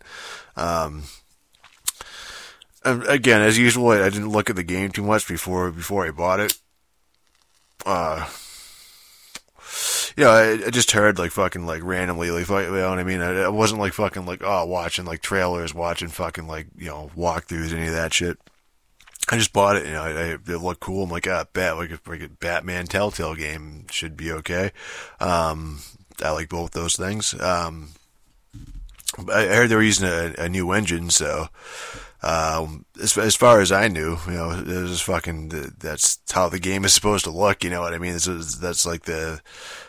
again, as usual, I didn't look at the game too much before I bought it. I just heard like fucking like randomly, like, you know what I mean? I wasn't like fucking like, oh, watching like trailers, watching fucking like, walkthroughs, any of that shit. I just bought it, it looked cool. I'm like, like a Batman Telltale game should be okay. I like both those things. I heard they were using a new engine, so as far as I knew, it was just fucking that's how the game is supposed to look. You know what I mean? That's like the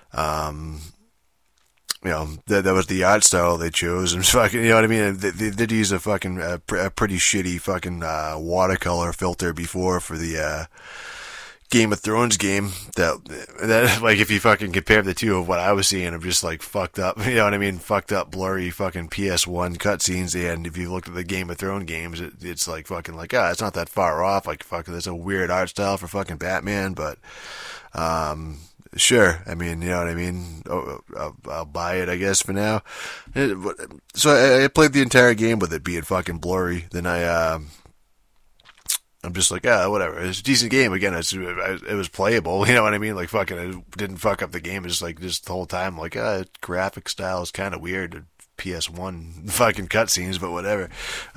that was the art style they chose, and fucking, you know what I mean? They did use a fucking a pretty shitty fucking watercolor filter before for the Game of Thrones game. That like, if you fucking compare the two of what I was seeing, of just like fucked up, you know what I mean? Fucked up, blurry fucking PS1 cutscenes, and if you looked at the Game of Thrones games, it's like fucking like, it's not that far off. Like fucking, that's a weird art style for fucking Batman, but sure. I mean, you know what I mean? I'll buy it, I guess, for now. So I played the entire game with it being fucking blurry. Then I'm just like, whatever. It's a decent game. Again, it was playable. You know what I mean? Like fucking, it didn't fuck up the game. It's just like, just the whole time, like, graphic style is kind of weird. PS1 fucking cutscenes, but whatever.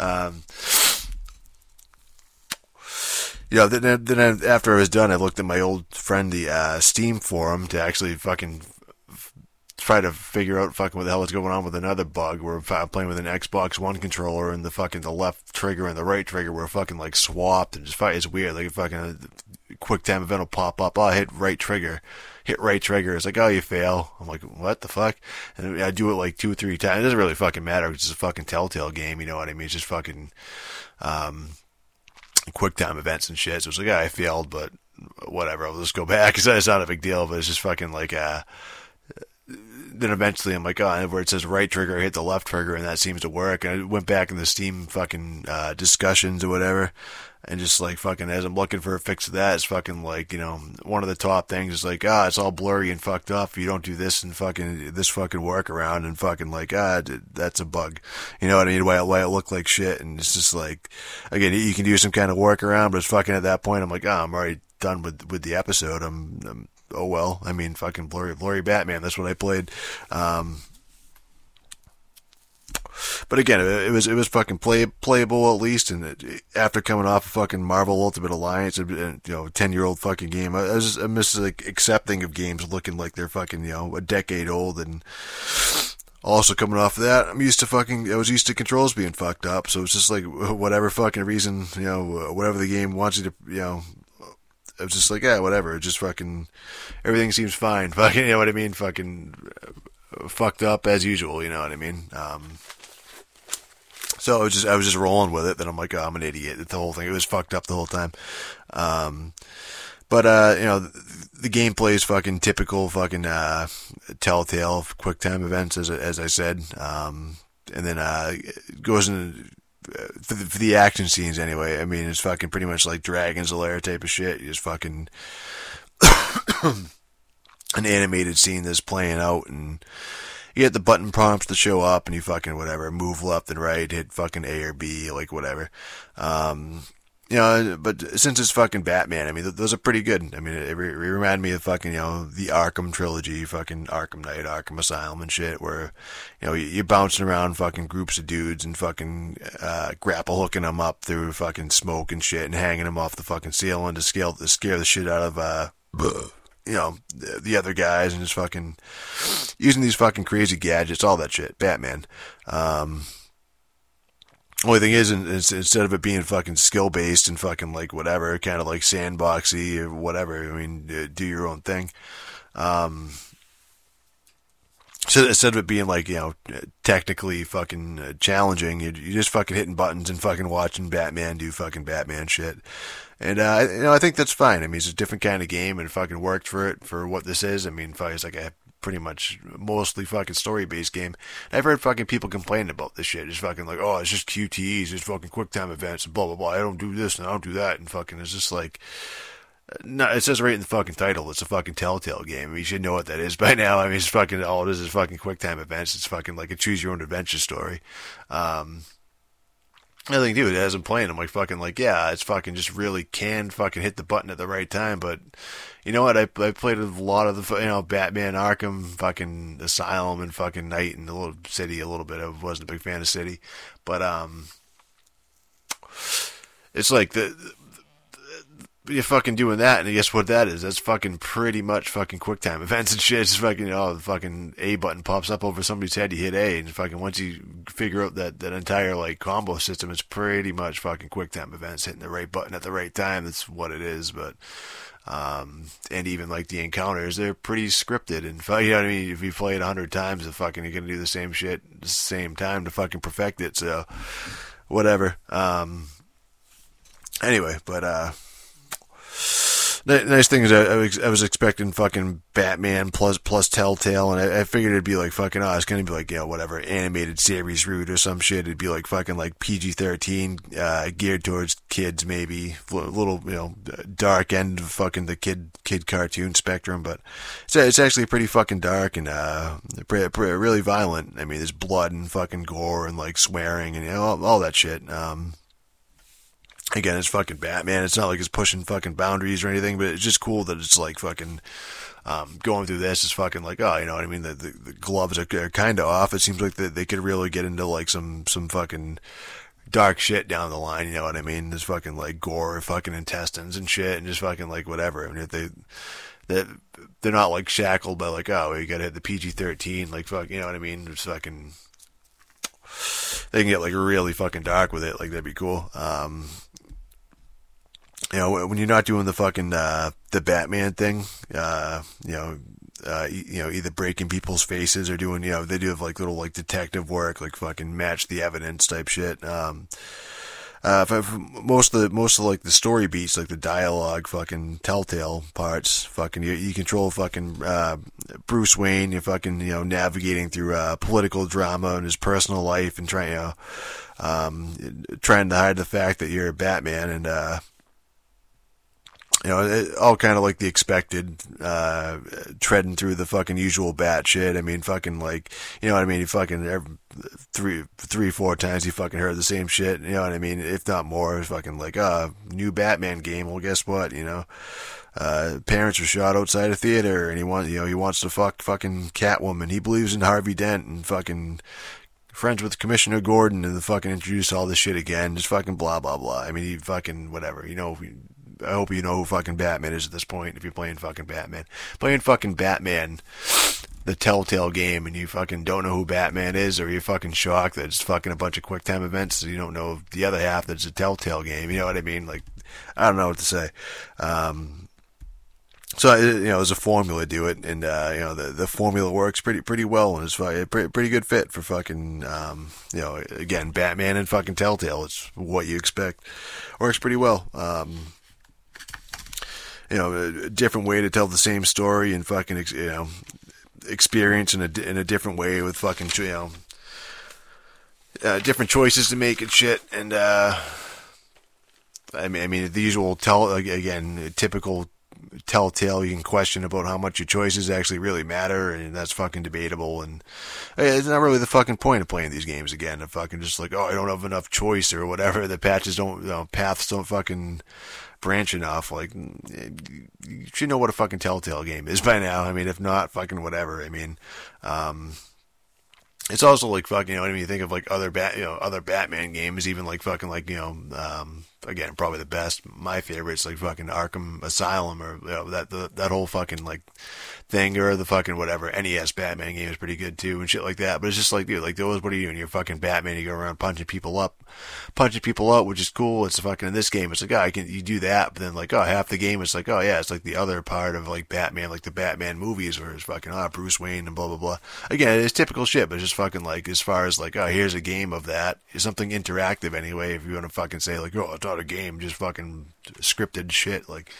Then after I was done, I looked at my old friend, the Steam forum, to actually fucking try to figure out fucking what the hell was going on with another bug. We're playing with an Xbox One controller, and the left trigger and the right trigger were fucking like swapped, and just it's weird. Like, fucking quick time event will pop up. Oh, hit right trigger. It's like, oh, you fail. I'm like, what the fuck? And I do it like 2 or 3 times. It doesn't really fucking matter. It's just a fucking Telltale game. You know what I mean? It's just fucking quick time events and shit. So it's like, I failed, but whatever. I'll just go back. It's not a big deal, but it's just fucking like, then eventually I'm like, where it says right trigger, I hit the left trigger, and that seems to work. And I went back in the Steam fucking discussions or whatever, and just like fucking, as I'm looking for a fix of that, it's fucking like, one of the top things is like, it's all blurry and fucked up. You don't do this and fucking this fucking workaround, and fucking like, that's a bug. You know what I mean? Why it looked like shit, and it's just like, again, you can do some kind of workaround, but it's fucking, at that point I'm like, I'm already done with the episode. I'm oh well. I mean, fucking blurry Batman. That's what I played. But again, it was fucking playable at least. And after coming off of fucking Marvel Ultimate Alliance, 10-year-old fucking game, I miss like accepting of games looking like they're fucking a decade old. And also coming off of that, I was used to controls being fucked up. So it's just like, whatever fucking reason, whatever the game wants you to, I was just like, whatever. It just fucking, everything seems fine. Fucking, you know what I mean? Fucking fucked up as usual. You know what I mean? So I was just rolling with it. Then I'm like, I'm an idiot. The whole thing, it was fucked up the whole time. But the gameplay is fucking typical fucking Telltale quick time events, as I said. And then it goes into, for the action scenes anyway, I mean, it's fucking pretty much like Dragon's Lair type of shit. You just fucking an animated scene that's playing out, and you get the button prompts to show up, and you fucking whatever, move left and right, hit fucking A or B, like whatever. But since it's fucking Batman, I mean, those are pretty good. I mean, it reminded me of fucking, the Arkham trilogy, fucking Arkham Knight, Arkham Asylum and shit, where, you're bouncing around fucking groups of dudes and fucking, grapple hooking them up through fucking smoke and shit, and hanging them off the fucking ceiling to scare the shit out of, the other guys, and just fucking using these fucking crazy gadgets, all that shit. Batman. Only thing is, instead of it being fucking skill based and fucking like whatever, kind of like sandboxy or whatever, I mean, do your own thing. So instead of it being like, technically fucking challenging, you're just fucking hitting buttons and fucking watching Batman do fucking Batman shit. And, I think that's fine. I mean, it's a different kind of game, and it fucking worked for what this is. I mean, it's like a pretty much mostly fucking story-based game. And I've heard fucking people complaining about this shit. It's fucking like, it's just QTEs, it's fucking quick time events, and blah, blah, blah. I don't do this and I don't do that, and fucking, it's just like, no, it says right in the fucking title, it's a fucking Telltale game. I mean, you should know what that is by now. I mean, it's fucking, all it is fucking quick time events. It's fucking like a choose your own adventure story. I think, dude, as I'm playing, I'm like fucking like, yeah, it's fucking just really can fucking hit the button at the right time. But you know what? I played a lot of the Batman, Arkham, fucking Asylum, and fucking Night, and the little City a little bit. I wasn't a big fan of City, but it's like you're fucking doing that, and guess what that is? That's fucking pretty much fucking QuickTime events and shit. It's just fucking, the fucking A button pops up over somebody's head, you hit A, and fucking once you figure out that entire, like, combo system, it's pretty much fucking QuickTime events, hitting the right button at the right time. That's what it is, but, and even, like, the encounters, they're pretty scripted, and, you know what I mean? If you play it 100 times, you're gonna do the same shit at the same time to fucking perfect it, so, whatever. Anyway, but, nice thing is I was expecting fucking Batman plus Telltale, and I figured it'd be like fucking, it's gonna be like, whatever, animated series route or some shit. It'd be like fucking like PG-13, geared towards kids, maybe a little, dark end of fucking the kid cartoon spectrum, but it's actually pretty fucking dark and really violent. I mean, there's blood and fucking gore and like swearing and all that shit. Again, it's fucking Batman. It's not like it's pushing fucking boundaries or anything, but it's just cool that it's like fucking going through this is fucking like, you know what I mean? The gloves are kind of off. It seems like they could really get into like some fucking dark shit down the line. You know what I mean? There's fucking like gore, fucking intestines and shit, and just fucking like whatever. I mean, they're not like shackled by like, you gotta hit the PG-13, like fuck, you know what I mean? It's fucking, they can get like really fucking dark with it. Like that'd be cool. When you're not doing the fucking the Batman thing, either breaking people's faces or doing, they do have like little like detective work, like fucking match the evidence type shit. Most of like the story beats, like the dialogue, fucking Telltale parts, fucking you control fucking Bruce Wayne. You're fucking navigating through political drama in his personal life and trying to hide the fact that you're Batman and. All kind of like the expected, treading through the fucking usual bat shit. I mean, fucking like, you know what I mean? You fucking every 3-4 times you fucking heard the same shit. You know what I mean? If not more, it's fucking like, new Batman game. Well, guess what? Parents were shot outside a theater, and he wants to fuck fucking Catwoman. He believes in Harvey Dent and fucking friends with Commissioner Gordon, and the fucking introduce all this shit again. Just fucking blah blah blah. I mean, he fucking whatever. I hope you know who fucking Batman is at this point if you're playing fucking Batman. Playing fucking Batman, the Telltale game, and you fucking don't know who Batman is, or you're fucking shocked that it's fucking a bunch of QuickTime events, so you don't know the other half that it's a Telltale game. You know what I mean? Like, I don't know what to say. So, there's a formula to it, and, the formula works pretty well, and it's a pretty good fit for fucking, again, Batman and fucking Telltale. It's what you expect. Works pretty well. A different way to tell the same story and fucking, experience in a different way with fucking, different choices to make and shit. And, I mean, the usual typical Telltale, you can question about how much your choices actually really matter, and that's fucking debatable, and it's not really the fucking point of playing these games again. If fucking just like, I don't have enough choice or whatever, the paths don't fucking branch enough. Like, you should know what a fucking Telltale game is by now. I mean, if not, fucking whatever. I mean, it's also like fucking, you think of like other Batman games, even like fucking like, again, probably the best, my favorite's like fucking Arkham Asylum, or that whole fucking like thing, or the fucking whatever NES Batman game is pretty good too and shit like that. But it's just like, dude, like those, what are you doing? You're fucking Batman, you go around punching people out, which is cool. It's fucking, in this game, it's like, you do that, but then like, half the game it's like, it's like the other part of like Batman, like the Batman movies, where it's fucking Bruce Wayne and blah blah blah. Again, it's typical shit, but it's just fucking like, as far as like, here's a game of that, something interactive anyway. If you want to fucking say like, it's not a game, just fucking scripted shit, like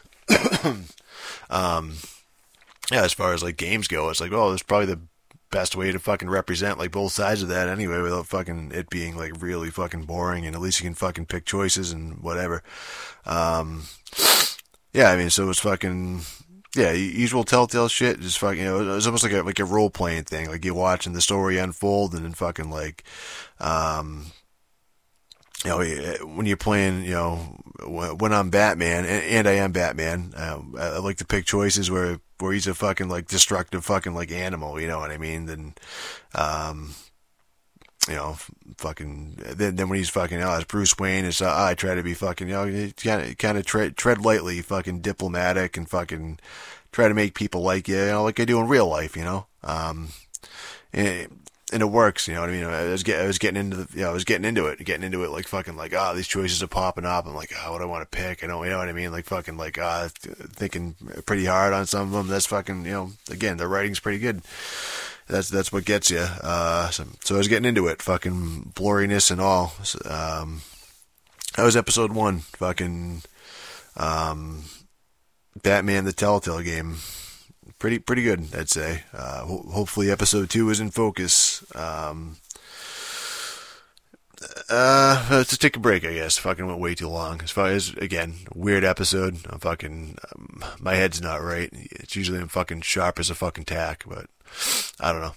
as far as like games go, it's like, it's probably the best way to fucking represent like both sides of that anyway, without fucking it being like really fucking boring, and at least you can fucking pick choices and whatever. I mean, so it's fucking, usual Telltale shit. Just fucking, it's almost like a role playing thing. Like you're watching the story unfold, and then fucking like, you know, when you're playing, you know, when I'm Batman, and I am Batman, I like to pick choices where he's a fucking like destructive fucking like animal, you know what I mean? Then, you know, fucking then when he's fucking as Bruce Wayne, it's I try to be fucking, you know, kind of tread lightly, fucking diplomatic, and fucking try to make people like you know, like I do in real life, you know. And it works, you know what I mean? I was getting into it like fucking like, these choices are popping up. I'm like, what do I want to pick? I don't, you know what I mean? Like fucking like, thinking pretty hard on some of them. That's fucking, you know, again, the writing's pretty good. That's what gets you. So I was getting into it, fucking blurriness and all. That was episode 1, fucking, Batman the Telltale game. Pretty good, I'd say. Hopefully episode 2 is in focus. Let's take a break, I guess. Fucking went way too long. As far as, again, weird episode. I'm fucking, my head's not right. It's usually I'm fucking sharp as a fucking tack, but I don't know.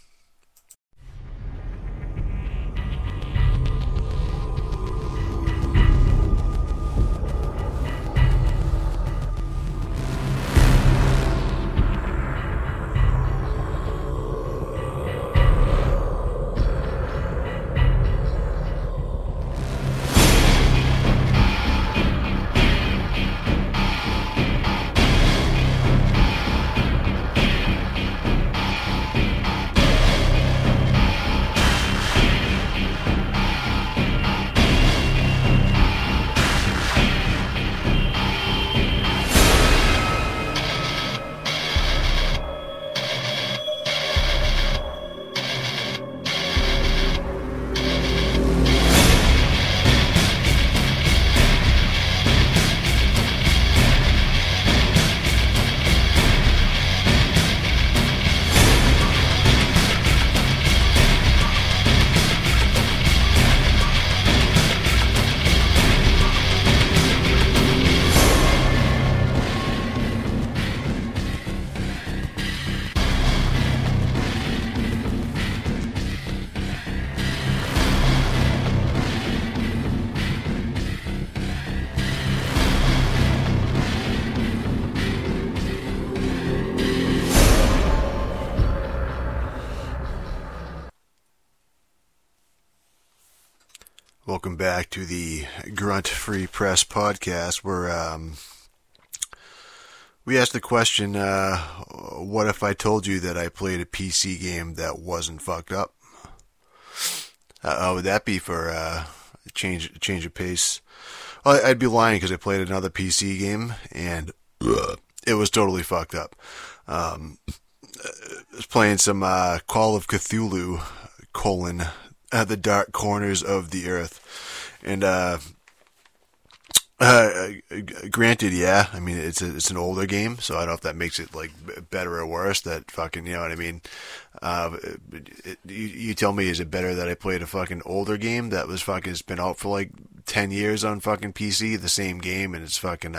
Welcome back to the Grunt Free Press podcast, where we asked the question, what if I told you that I played a PC game that wasn't fucked up? How would that be for a change of pace? Well, I'd be lying because I played another PC game, and it was totally fucked up. I was playing some Call of Cthulhu, The Dark Corners of the Earth. And, granted, yeah, I mean, it's an older game, so I don't know if that makes it, like, better or worse, that fucking, you know what I mean? You tell me, is it better that I played a fucking older game that was fucking, it's been out for, like, 10 years on fucking PC, the same game, and it's fucking,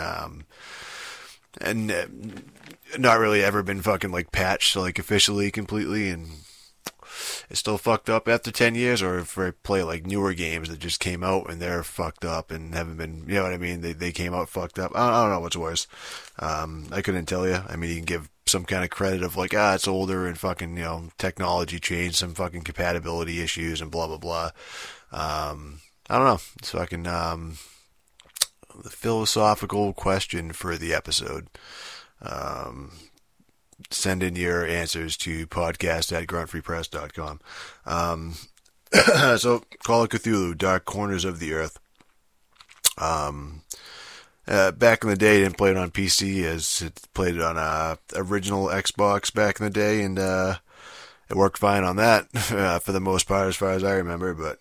and not really ever been fucking, like, patched, like, officially, completely, and it's still fucked up after 10 years, or if I play like newer games that just came out and they're fucked up and haven't been, you know what I mean? They came out fucked up. I don't know what's worse. I couldn't tell you. I mean, you can give some kind of credit of like, it's older and fucking, you know, technology changed, some fucking compatibility issues and blah, blah, blah. I don't know. It's fucking, the philosophical question for the episode. Send in your answers to podcast@gruntfreepress.com. So, Call of Cthulhu, Dark Corners of the Earth. Back in the day, I didn't play it on PC, as it played it on original Xbox back in the day, and it worked fine on that for the most part, as far as I remember, but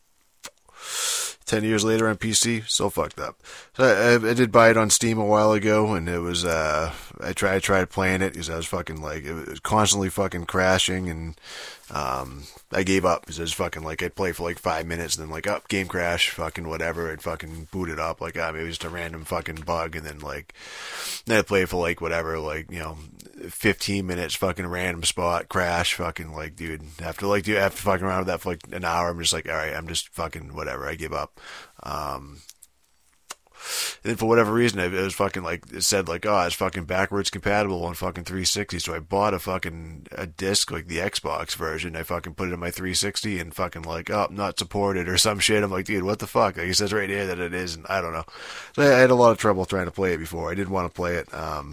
10 years later on PC, so fucked up. So I did buy it on Steam a while ago, and it was, I tried playing it, because I was fucking like, it was constantly fucking crashing, and, I gave up, because it was fucking like, I'd play for like 5 minutes, and then like, game crash, fucking whatever, I'd fucking boot it up, like, maybe it was just a random fucking bug, and then like, then I'd play for like, whatever, like, you know, 15 minutes fucking random spot crash fucking like dude after fucking around with that for like an hour. I'm just like, all right, I'm just fucking whatever, I give up. And then for whatever reason, it was fucking like, it said like, oh, it's fucking backwards compatible on fucking 360. So I bought a disc, like the Xbox version. I fucking put it in my 360 and fucking like, oh, not supported or some shit. I'm like, dude, what the fuck? Like, it says right here that it is, and I don't know. So I had a lot of trouble trying to play it before. I did want to play it.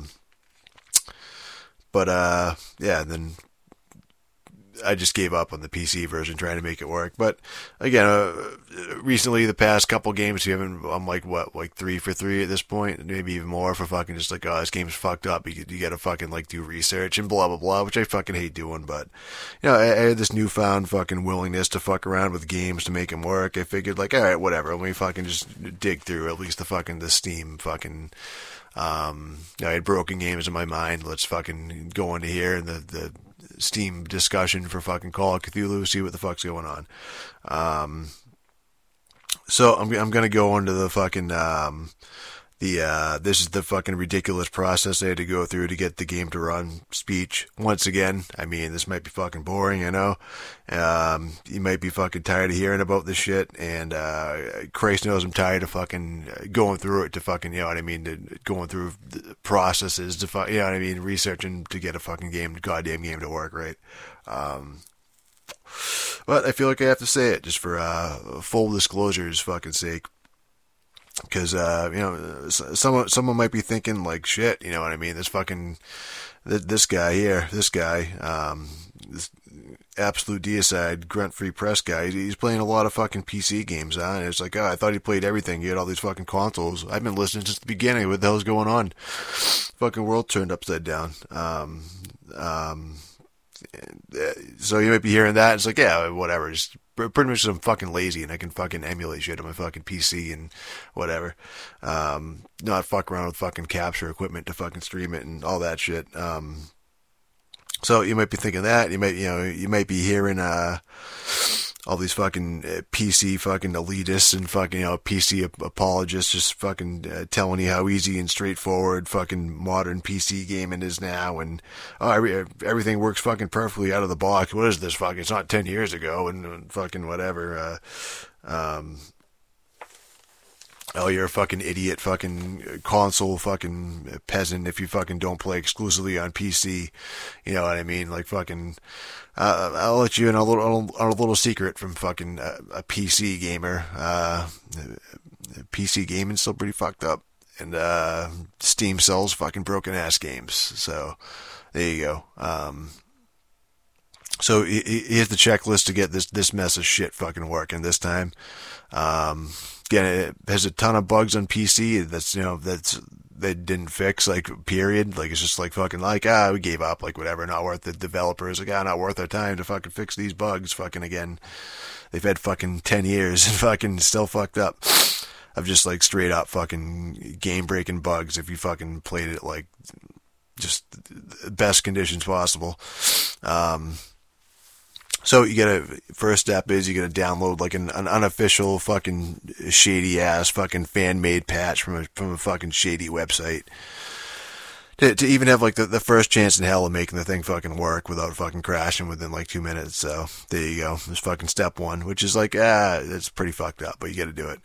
Yeah, then I just gave up on the PC version trying to make it work. But again, recently the past couple games, I'm like 3 for 3 at this point, maybe even more, for fucking just like, oh, this game's fucked up. You gotta fucking like do research and blah blah blah, which I fucking hate doing. But I had this newfound fucking willingness to fuck around with games to make them work. I figured like, all right, whatever. Let me fucking just dig through at least the Steam fucking. I had broken games in my mind. Let's fucking go into here and the Steam discussion for fucking Call of Cthulhu, see what the fuck's going on. So I'm gonna go into the fucking this is the fucking ridiculous process I had to go through to get the game to run speech. Once again, I mean, this might be fucking boring, I know. You might be fucking tired of hearing about this shit, and Christ knows I'm tired of fucking going through it to fucking, you know what I mean, going through the processes to you know what I mean, researching to get a fucking goddamn game to work right. But I feel like I have to say it just for full disclosure's fucking sake. Because, someone might be thinking, like, shit, you know what I mean? This fucking, this guy, this absolute deicide, grunt-free press guy, he's playing a lot of fucking PC games, huh? And it's like, oh, I thought he played everything. He had all these fucking consoles. I've been listening since the beginning. What the hell's going on? Fucking world turned upside down. So you might be hearing that. It's like, yeah, whatever. Just pretty much I'm fucking lazy and I can fucking emulate shit on my fucking PC and whatever. Not fuck around with fucking capture equipment to fucking stream it and all that shit. So you might be thinking that. You might be hearing all these fucking PC fucking elitists and fucking, PC apologists just fucking telling you how easy and straightforward fucking modern PC gaming is now, and everything works fucking perfectly out of the box. What is this fucking? It's not 10 years ago, and fucking whatever. Oh, you're a fucking idiot, fucking console fucking peasant if you fucking don't play exclusively on PC. You know what I mean? Like fucking, I'll let you in on a little secret from fucking a PC gamer. PC gaming's still pretty fucked up, and Steam sells fucking broken ass games. So there you go. So here's the checklist to get this mess of shit fucking working this time. Again, it has a ton of bugs on PC that's they didn't fix, like, period. Like, it's just like fucking like, we gave up, like, whatever, not worth the developers, like, not worth our time to fucking fix these bugs. Fucking again, they've had fucking 10 years and fucking still fucked up of just like straight up fucking game breaking bugs if you fucking played it like just the best conditions possible. So first step is you gotta download like an unofficial fucking shady ass fucking fan made patch from a fucking shady website to even have like the first chance in hell of making the thing fucking work without fucking crashing within like 2 minutes. So there you go. There's fucking step one, which is like, it's pretty fucked up, but you gotta do it.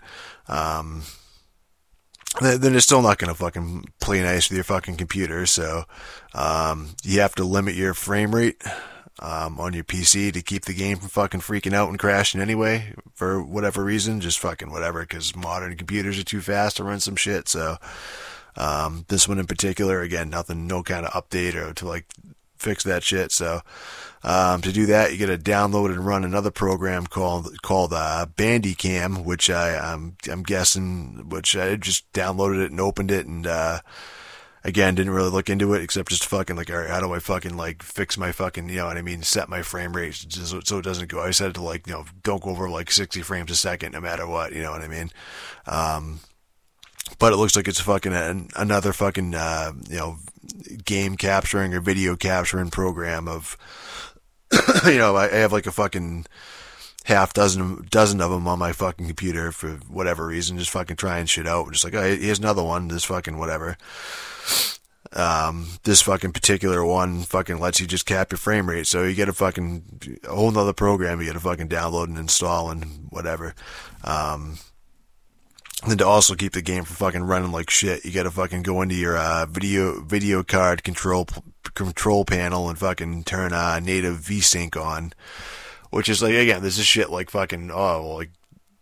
Then it's still not gonna fucking play nice with your fucking computer. So, you have to limit your frame rate on your PC to keep the game from fucking freaking out and crashing anyway, for whatever reason, just fucking whatever, because modern computers are too fast to run some shit. So, this one in particular, again, no kind of update or to like fix that shit. So, to do that, you gotta download and run another program called Bandicam, which I'm guessing, which I just downloaded it and opened it and, again, didn't really look into it except just fucking like, all right, how do I fucking like fix my fucking, you know what I mean, set my frame rate so it doesn't go. I set it to like, don't go over like 60 frames a second no matter what, you know what I mean? But it looks like it's fucking another fucking, game capturing or video capturing program of, I have like a fucking half dozen of them on my fucking computer for whatever reason, just fucking trying shit out. Just like, oh, here's another one, this fucking whatever. This fucking particular one fucking lets you just cap your frame rate. So you get a whole nother program you gotta fucking download and install and whatever. Then to also keep the game from fucking running like shit, you gotta fucking go into your video card control panel and fucking turn native VSync on, which is like, again, this is shit like fucking, like,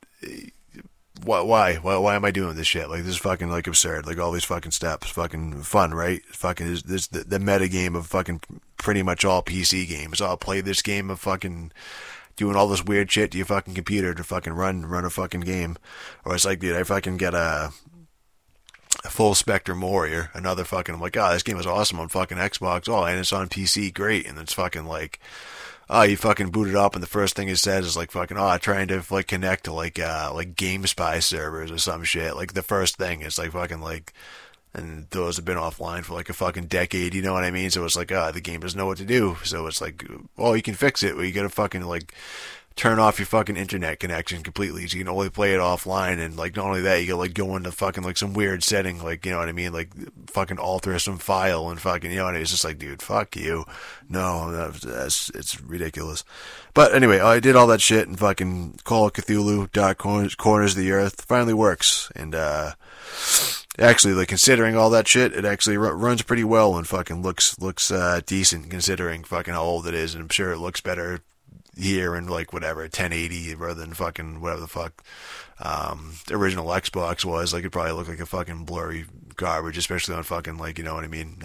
why am I doing this shit? Like, this is fucking like absurd. Like, all these fucking steps, fucking fun, right? Fucking is this the meta game of fucking pretty much all PC games. I'll play this game of fucking doing all this weird shit to your fucking computer to fucking run a fucking game. Or it's like, dude, I fucking get a Full Spectrum Warrior, another fucking, I'm like, this game is awesome on fucking Xbox. Oh, and it's on PC, great. And it's fucking like, you fucking boot it up, and the first thing it says is like fucking, trying to like connect to like GameSpy servers or some shit. Like, the first thing is like fucking like, and those have been offline for like a fucking decade, you know what I mean? So it's like, the game doesn't know what to do. So it's like, you can fix it, but you gotta fucking like turn off your fucking internet connection completely, so you can only play it offline. And like, not only that, you gotta like go into fucking like some weird setting, like, you know what I mean, like fucking alter some file and fucking, you know what I mean? It's just like, dude, fuck you. No, it's ridiculous. But anyway, I did all that shit, and fucking Call of Cthulhu Dark Corners of the Earth finally works. And actually, like, considering all that shit, it actually runs pretty well and fucking looks decent considering fucking how old it is. And I'm sure it looks better here in like whatever 1080 rather than fucking whatever the fuck the original Xbox was. Like, it probably looked like a fucking blurry garbage, especially on fucking, like, you know what I mean,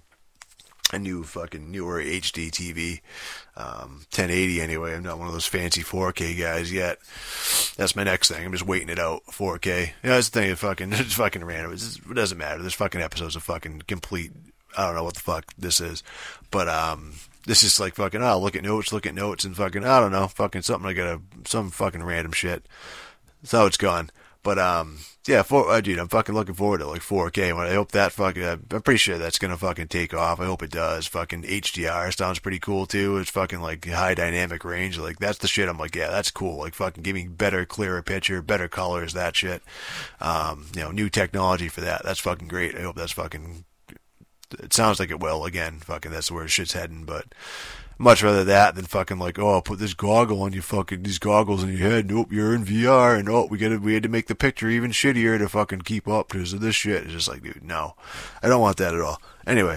a new fucking newer HD TV, 1080 anyway. I'm not one of those fancy 4K guys yet. That's my next thing. I'm just waiting it out, 4K. That's the thing. It's fucking random. It doesn't matter. This fucking episode's a fucking complete, I don't know what the fuck this is, but this is like fucking, look at notes, and fucking, I don't know, fucking something some fucking random shit. That's how it's gone. But, yeah, dude, I'm fucking looking forward to like 4K. I hope that fucking, I'm pretty sure that's gonna fucking take off. I hope it does. Fucking HDR sounds pretty cool too. It's fucking like high dynamic range. Like, that's the shit I'm like, yeah, that's cool. Like, fucking give me better, clearer picture, better colors, that shit. New technology for that. That's fucking great. I hope that's fucking, it sounds like it will. Again, fucking, that's where shit's heading, but much rather that than fucking like, put this goggle on you, fucking, these goggles on your head. Nope, you're in VR, and we had to make the picture even shittier to fucking keep up because of this shit. It's just like, dude, no, I don't want that at all. Anyway,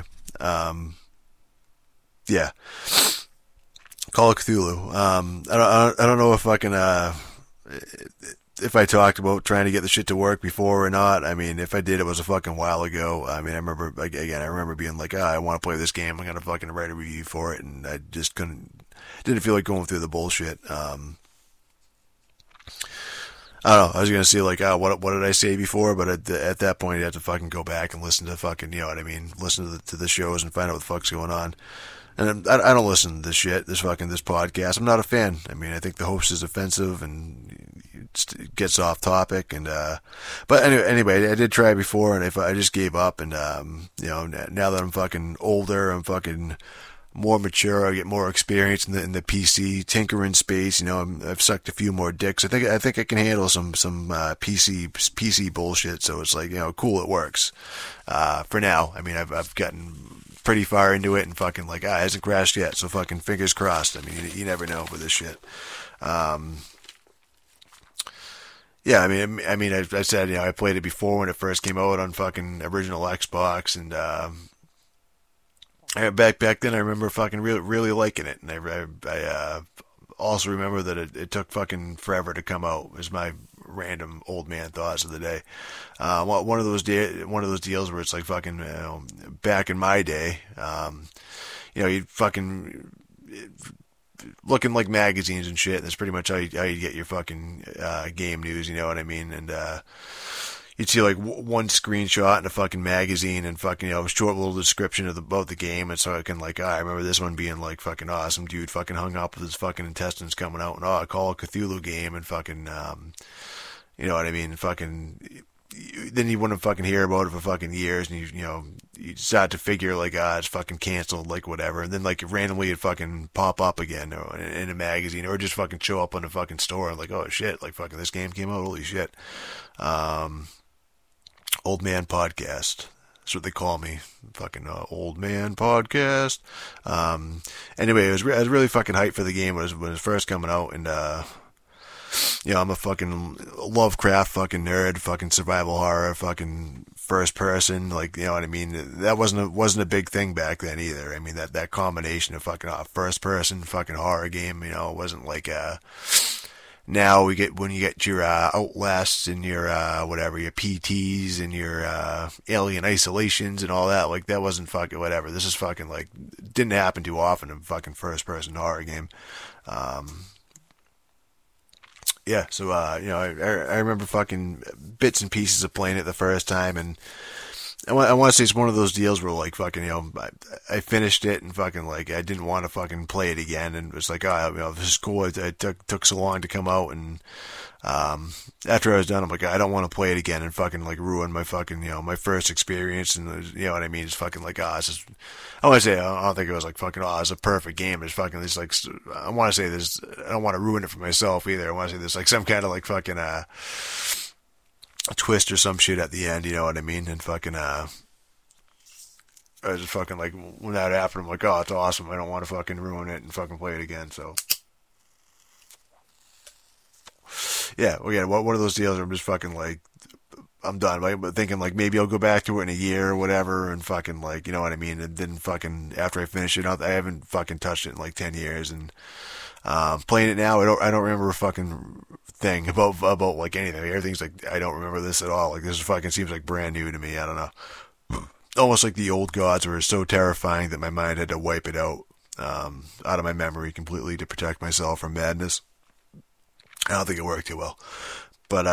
yeah, Call of Cthulhu. I don't know if fucking if I talked about trying to get the shit to work before or not. I mean, if I did, it was a fucking while ago. I mean, I remember being like, I want to play this game. I'm going to fucking write a review for it. And I just didn't feel like going through the bullshit. I don't know. I was going to say like, what did I say before? But at that point, you have to fucking go back and listen to fucking, you know what I mean? Listen to the shows and find out what the fuck's going on. And I don't listen to this shit, this podcast. I'm not a fan. I mean, I think the host is offensive and it gets off topic. And, but anyway, I did try before, and if I just gave up. And, now that I'm fucking older, I'm fucking more mature, I get more experience in the PC tinkering space. I've sucked a few more dicks. I think I can handle some PC bullshit. So it's like, cool, it works. For now, I mean, I've gotten pretty far into it and fucking like, it hasn't crashed yet, so fucking fingers crossed. I mean, you never know with this shit. Yeah, I mean, I said, I played it before when it first came out on fucking original Xbox, and back then I remember fucking really liking it, and I also remember that it took fucking forever to come out. Is my random old man thoughts of the day. One of those deals where it's like fucking, back in my day, you'd fucking looking like magazines and shit. That's pretty much how you get your fucking game news. You know what I mean? And you'd see like one screenshot in a fucking magazine and fucking, a short little description about the game. And so I can like, I remember this one being like fucking awesome. Dude fucking hung up with his fucking intestines coming out, and I Call of Cthulhu game, and fucking, you know what I mean? Fucking, then you wouldn't fucking hear about it for fucking years, and you start to figure like, it's fucking canceled, like whatever, and then like randomly it'd fucking pop up again or in a magazine, or just fucking show up on a fucking store and like, oh shit, like fucking this game came out, holy shit. Old man podcast. That's what they call me. Fucking old man podcast. Anyway, I was really fucking hyped for the game when it was first coming out, and I'm a fucking Lovecraft fucking nerd, fucking survival horror, fucking first person, like, you know what I mean? That wasn't a big thing back then either. I mean, that combination of fucking first person fucking horror game, it wasn't like now when you get your Outlasts and your whatever, your PTs and your Alien Isolations and all that, like, that wasn't fucking whatever. This is fucking like, didn't happen too often in fucking first person horror game. Yeah, so I remember fucking bits and pieces of playing it the first time, and I want to say it's one of those deals where, like, fucking, I finished it and fucking, like, I didn't want to fucking play it again, and it was like, this is cool. It took so long to come out, and after I was done, I'm like, I don't want to play it again and fucking, like, ruin my fucking, my first experience, and you know what I mean? It's fucking like, it's just, I want to say, I don't think it was like fucking, it's a perfect game. It's fucking, it's like, I want to say this, I don't want to ruin it for myself either. I want to say there's like some kind of like fucking, a twist or some shit at the end, you know what I mean? And fucking, I was just fucking like, when that happened, I'm like, it's awesome. I don't want to fucking ruin it and fucking play it again, so. Yeah, well, yeah, one of those deals where I'm just fucking like, I'm done. Like, thinking like maybe I'll go back to it in a year or whatever, and fucking like, you know what I mean? And then fucking after I finish it, I haven't fucking touched it in like 10 years, and playing it now, I don't remember a fucking thing about like anything. Everything's like, I don't remember this at all. Like, this fucking seems like brand new to me. I don't know. Almost like the old gods were so terrifying that my mind had to wipe it out of my memory completely to protect myself from madness. I don't think it worked too well, but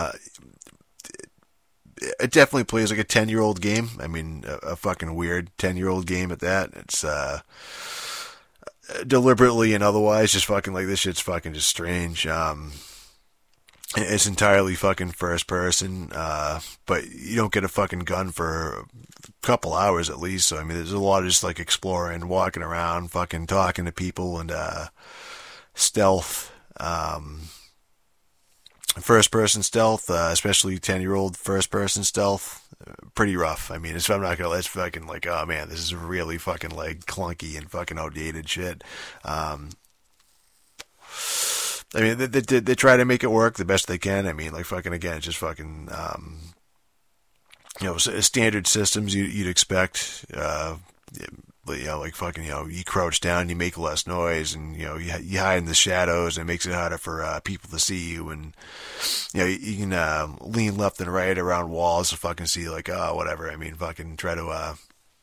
it definitely plays like a 10-year-old game. I mean, a fucking weird 10-year-old game at that. It's deliberately and otherwise just fucking like, this shit's fucking just strange. It's entirely fucking first person, but you don't get a fucking gun for a couple hours at least. So I mean, there's a lot of just like exploring, walking around, fucking talking to people, and stealth. First person stealth, especially 10-year-old first person stealth, pretty rough. I mean, it's fucking like, oh man, this is really fucking like clunky and fucking outdated shit. I mean, they try to make it work the best they can. I mean, like, fucking, again, it's just fucking, standard systems you'd expect, like fucking, you crouch down, you make less noise, and, you hide in the shadows, and it makes it harder for people to see you, and, you can lean left and right around walls to fucking see, like, whatever. I mean, fucking try to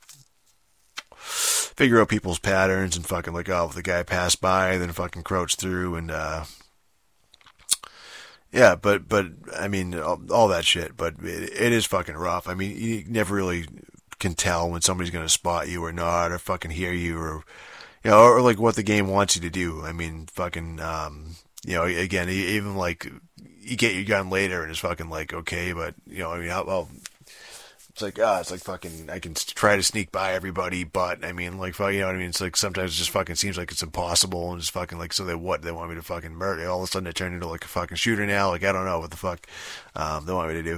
figure out people's patterns, and fucking like, if the guy passed by, then fucking crouch through, and yeah, but I mean, all that shit, but it is fucking rough. I mean, you never really can tell when somebody's going to spot you or not, or fucking hear you, or, or like what the game wants you to do. I mean, fucking, again, even like, you get your gun later and it's fucking like, okay, but, I mean, well, it's like, it's like fucking, I can try to sneak by everybody, but, I mean, like, you know what I mean? It's like, sometimes it just fucking seems like it's impossible, and it's fucking like, so they want me to fucking murder? All of a sudden it turned into like a fucking shooter now, like, I don't know what the fuck, they want me to do.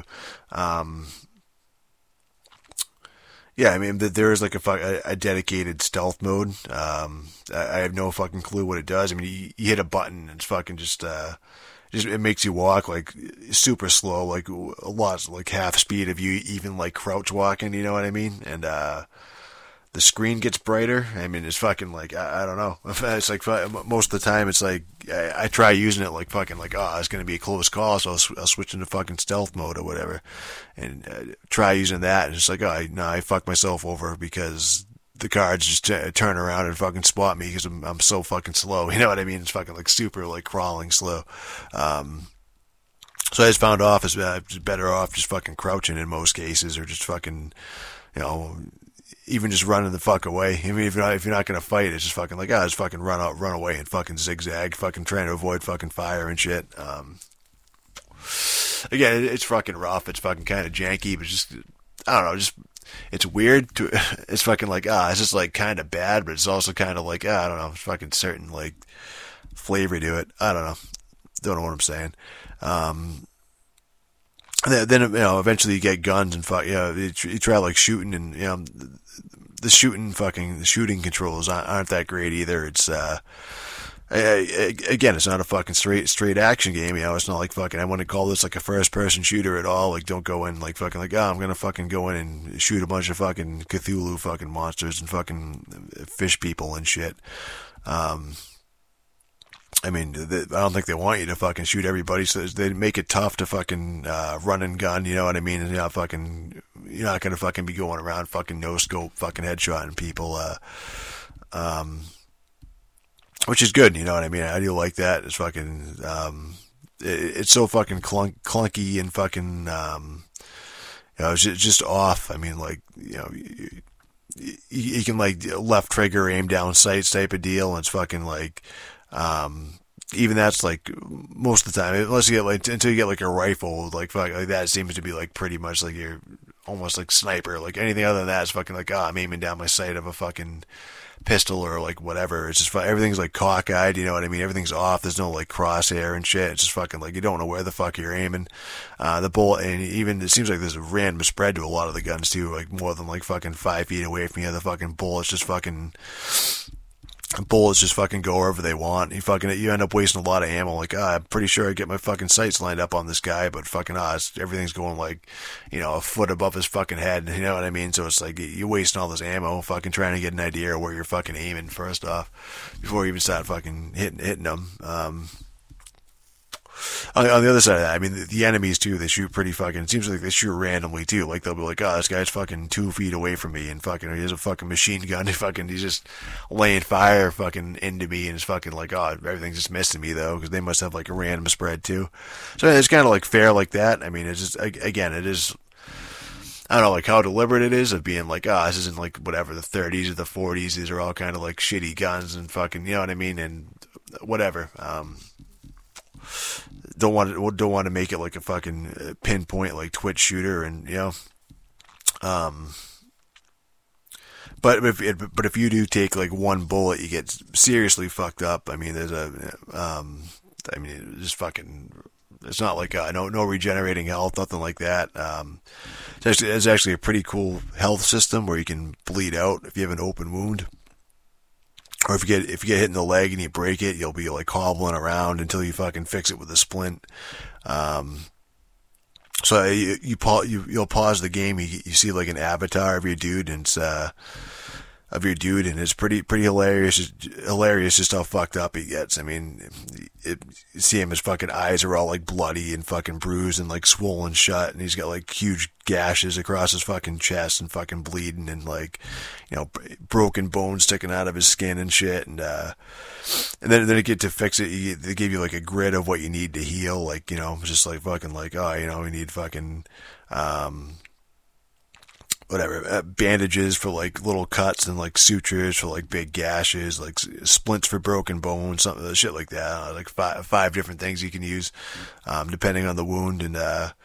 Yeah, I mean, there is like a dedicated stealth mode. I have no fucking clue what it does. I mean, you hit a button and it's fucking just it makes you walk like super slow, like a lot, like half speed of you even like crouch walking, you know what I mean? And the screen gets brighter. I mean, it's fucking like, I don't know. It's like, most of the time it's like, I try using it like fucking like, it's going to be a close call, so I'll switch into fucking stealth mode or whatever, and try using that, and it's like, I fucked myself over because the cards just turn around and fucking spot me because I'm so fucking slow, you know what I mean? It's fucking like super like crawling slow. So I just found it's better off just fucking crouching in most cases, or just fucking, even just running the fuck away. I mean, if you're not gonna fight, it's just fucking like, just fucking run away and fucking zigzag, fucking trying to avoid fucking fire and shit. Again, it's fucking rough. It's fucking kind of janky, but just, I don't know, just, it's weird to, it's fucking like, it's just like kind of bad, but it's also kind of like, I don't know, it's fucking certain like flavor to it. I don't know what I'm saying. then eventually you get guns and fuck, you try like shooting, and the shooting controls aren't that great either. It's again, it's not a fucking straight action game. It's not like fucking, I wouldn't call this like a first person shooter at all. Like, don't go in like fucking like, oh, I'm gonna fucking go in and shoot a bunch of fucking Cthulhu fucking monsters and fucking fish people and shit. I mean, I don't think they want you to fucking shoot everybody, so they make it tough to fucking run and gun. You know what I mean? And you're not gonna fucking be going around fucking no scope fucking headshotting people. Which is good, you know what I mean? I do like that. It's fucking, it's so fucking clunky and fucking, it's just off. I mean, like, you can like left trigger, aim down sights type of deal, and it's fucking like, even that's like most of the time, unless you get like, until you get like a rifle, like that seems to be like pretty much like you're almost like sniper. Like anything other than that is fucking like, I'm aiming down my sight of a fucking pistol or like whatever. It's just everything's like cockeyed, you know what I mean? Everything's off. There's no like crosshair and shit. It's just fucking like you don't know where the fuck you're aiming. The bullet, and even it seems like there's a random spread to a lot of the guns too, like more than like fucking 5 feet away from you. The fucking bullets just fucking go wherever they want. You end up wasting a lot of ammo. Like, I'm pretty sure I get my fucking sights lined up on this guy, but fucking everything's going like, a foot above his fucking head. You know what I mean? So it's like you're wasting all this ammo, fucking trying to get an idea of where you're fucking aiming first off, before you even start fucking hitting them. On the other side of that, I mean, the enemies too, they shoot pretty fucking, it seems like they shoot randomly too. Like, they'll be like, oh, this guy's fucking 2 feet away from me, and fucking, he has a fucking machine gun, he's just laying fire fucking into me, and it's fucking like, oh, everything's just missing me though, because they must have like a random spread too. So it's kind of like fair like that. I mean, it's just, again, it is, I don't know, like how deliberate it is of being like, this isn't like whatever, the 30s or the 40s, these are all kind of like shitty guns and fucking, you know what I mean, and whatever. Don't want to make it like a fucking pinpoint like Twitch shooter, and but if you do take like one bullet, you get seriously fucked up. I mean, there's just fucking, it's not like no regenerating health, nothing like that. It's actually a pretty cool health system where you can bleed out if you have an open wound. Or if you get hit in the leg and you break it, you'll be like hobbling around until you fucking fix it with a splint. So you'll pause the game. You see like an avatar of your dude, and it's pretty hilarious. Hilarious just how fucked up he gets. I mean, you see him, his fucking eyes are all like bloody and fucking bruised and like swollen shut, and he's got like huge gashes across his fucking chest and fucking bleeding, and like, broken bones sticking out of his skin and shit. And then to get to fix it, they give you like a grid of what you need to heal. Like, just like fucking like, we need fucking, whatever, bandages for like little cuts, and like sutures for like big gashes, like splints for broken bones, something, shit like that. Like five different things you can use, depending on the wound. And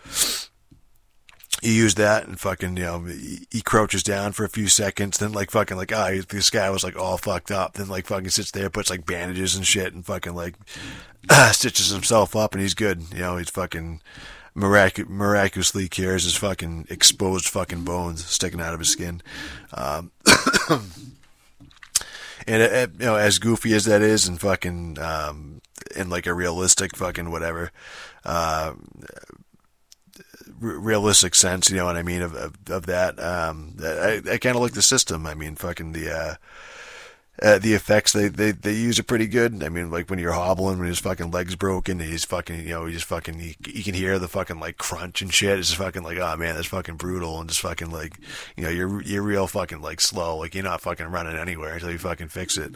you use that, and fucking, he crouches down for a few seconds, then like fucking like, this guy was like all fucked up, then like fucking sits there, puts like bandages and shit, and fucking like stitches himself up, and he's good. He's fucking miraculously cures his fucking exposed fucking bones sticking out of his skin. And as goofy as that is, and fucking in like a realistic fucking whatever realistic sense, you know what I mean, of that, I kind of like the system. I mean, fucking the effects they use are pretty good. I mean, like when you're hobbling, when his fucking leg's broken, he's fucking, you can hear the fucking like crunch and shit. It's just fucking like, oh man, that's fucking brutal, and just fucking like, you're real fucking like slow, like you're not fucking running anywhere until you fucking fix it.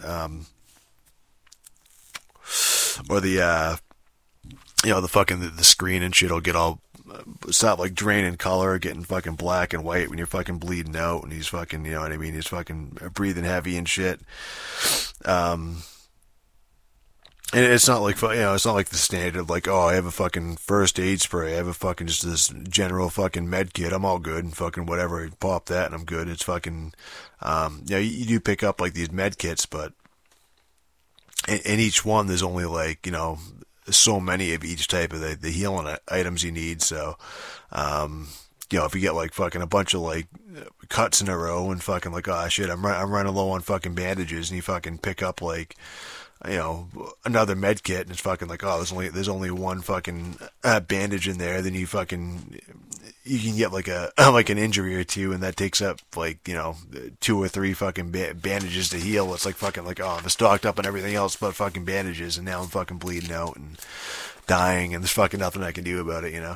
Or the the fucking the screen and shit will get all, stop like draining color, getting fucking black and white when you're fucking bleeding out, and he's fucking, you know what I mean, he's fucking breathing heavy and shit. And it's not like, it's not like the standard, like, oh, I have a fucking first aid spray, I have a fucking just this general fucking med kit, I'm all good, and fucking whatever, I pop that and I'm good. It's fucking, you do pick up like these med kits, but in each one there's only like, so many of each type of the healing items you need. So, if you get like fucking a bunch of like cuts in a row and fucking like, oh shit, I'm running low on fucking bandages, and you fucking pick up like, another med kit, and it's fucking like, oh, there's only one fucking bandage in there. Then you can get like like an injury or two, and that takes up like 2 or 3 fucking bandages to heal. It's like fucking like, oh, I'm stocked up on everything else but fucking bandages, and now I'm fucking bleeding out and dying, and there's fucking nothing I can do about it.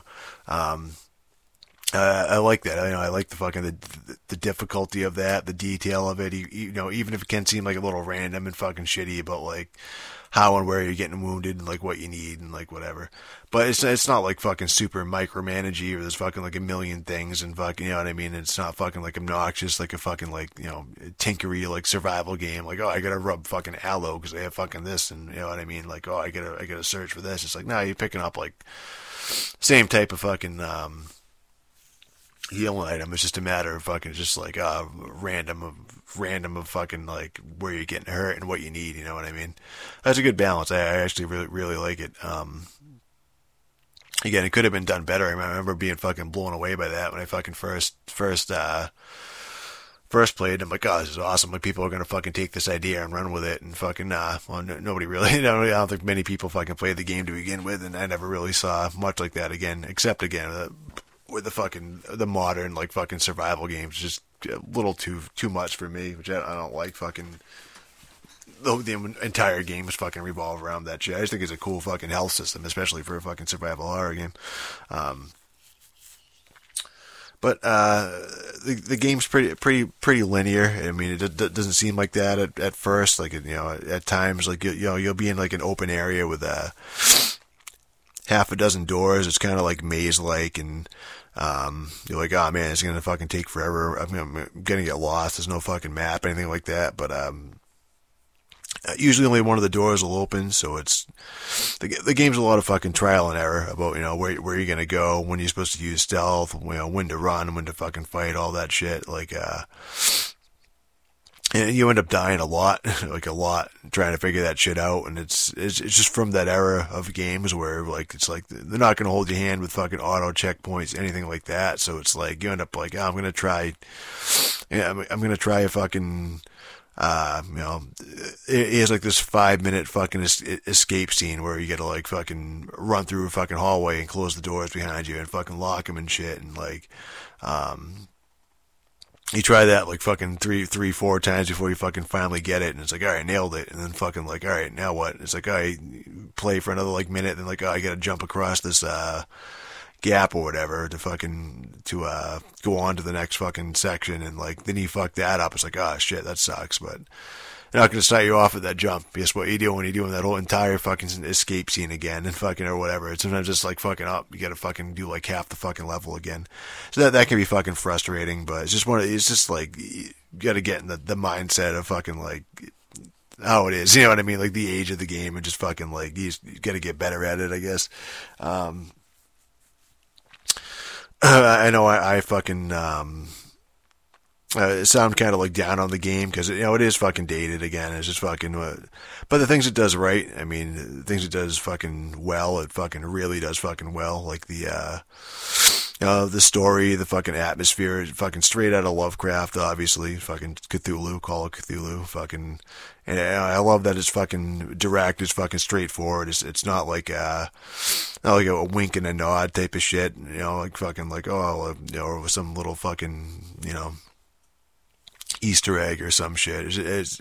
I like that. I like the fucking the difficulty of that, the detail of it. Even if it can seem like a little random and fucking shitty about like how and where you're getting wounded and like what you need and like whatever. But it's not like fucking super micromanagey or there's fucking like a million things and fucking, you know what I mean? It's not fucking like obnoxious like a fucking like, tinkery like survival game. Like, oh, I gotta rub fucking aloe because they have fucking this, and you know what I mean? Like, oh, I gotta search for this. It's like, no, you're picking up like same type of fucking healing item. It's just a matter of fucking just like random of fucking like where you're getting hurt and what you need. You know what I mean? That's a good balance. I actually really like it. Again, it could have been done better. I remember being fucking blown away by that when I fucking first played. I'm like, oh, this is awesome. Like, people are gonna fucking take this idea and run with it, and fucking nobody really. I don't think many people fucking played the game to begin with, and I never really saw much like that again, except again with the modern like fucking survival games. Just a little too much for me, which I don't like. Fucking the entire game is fucking revolve around that shit. I just think it's a cool fucking health system, especially for a fucking survival horror game. But the game's pretty linear. I mean, it doesn't seem like that at first. Like, at times, like you'll be in like an open area with half a dozen doors. It's kind of like maze-like, and you're like, oh man, it's gonna fucking take forever. I'm gonna get lost. There's no fucking map, anything like that. But usually only one of the doors will open, so it's the game's a lot of fucking trial and error about where you're gonna go, when you're supposed to use stealth, when to run, when to fucking fight, all that shit. Like and you end up dying a lot, trying to figure that shit out. And it's just from that era of games where like it's like they're not gonna hold your hand with fucking auto checkpoints, anything like that. So it's like you end up like, oh, I'm gonna try a fucking. It has like this 5-minute fucking escape scene where you gotta like fucking run through a fucking hallway and close the doors behind you and fucking lock them and shit, and like, you try that like fucking 4 times before you fucking finally get it, and it's like, alright, nailed it, and then fucking like, alright, now what? It's like, alright, play for another like minute, and like, oh, I gotta jump across this gap or whatever to go on to the next fucking section, and like then you fuck that up. It's like, oh shit, that sucks. But they're not gonna start you off at that jump. Guess what you do when you're doing that whole entire fucking escape scene again and fucking or whatever. It's sometimes just like fucking up. You gotta fucking do like half the fucking level again. So that can be fucking frustrating. But it's just like you gotta get in the mindset of fucking like how it is. You know what I mean? Like the age of the game, and just fucking like you gotta get better at it, I guess. I know I fucking sound kind of like down on the game because it is fucking dated again. It's just fucking, but the things it does right, I mean, the things it does fucking well, it fucking really does fucking well. Like the story, the fucking atmosphere, fucking straight out of Lovecraft, obviously. Fucking Cthulhu, Call of Cthulhu, fucking. And I love that it's fucking direct, it's fucking straightforward. It's not like a wink and a nod type of shit. Like fucking like, oh, or some little fucking, Easter egg or some shit. It's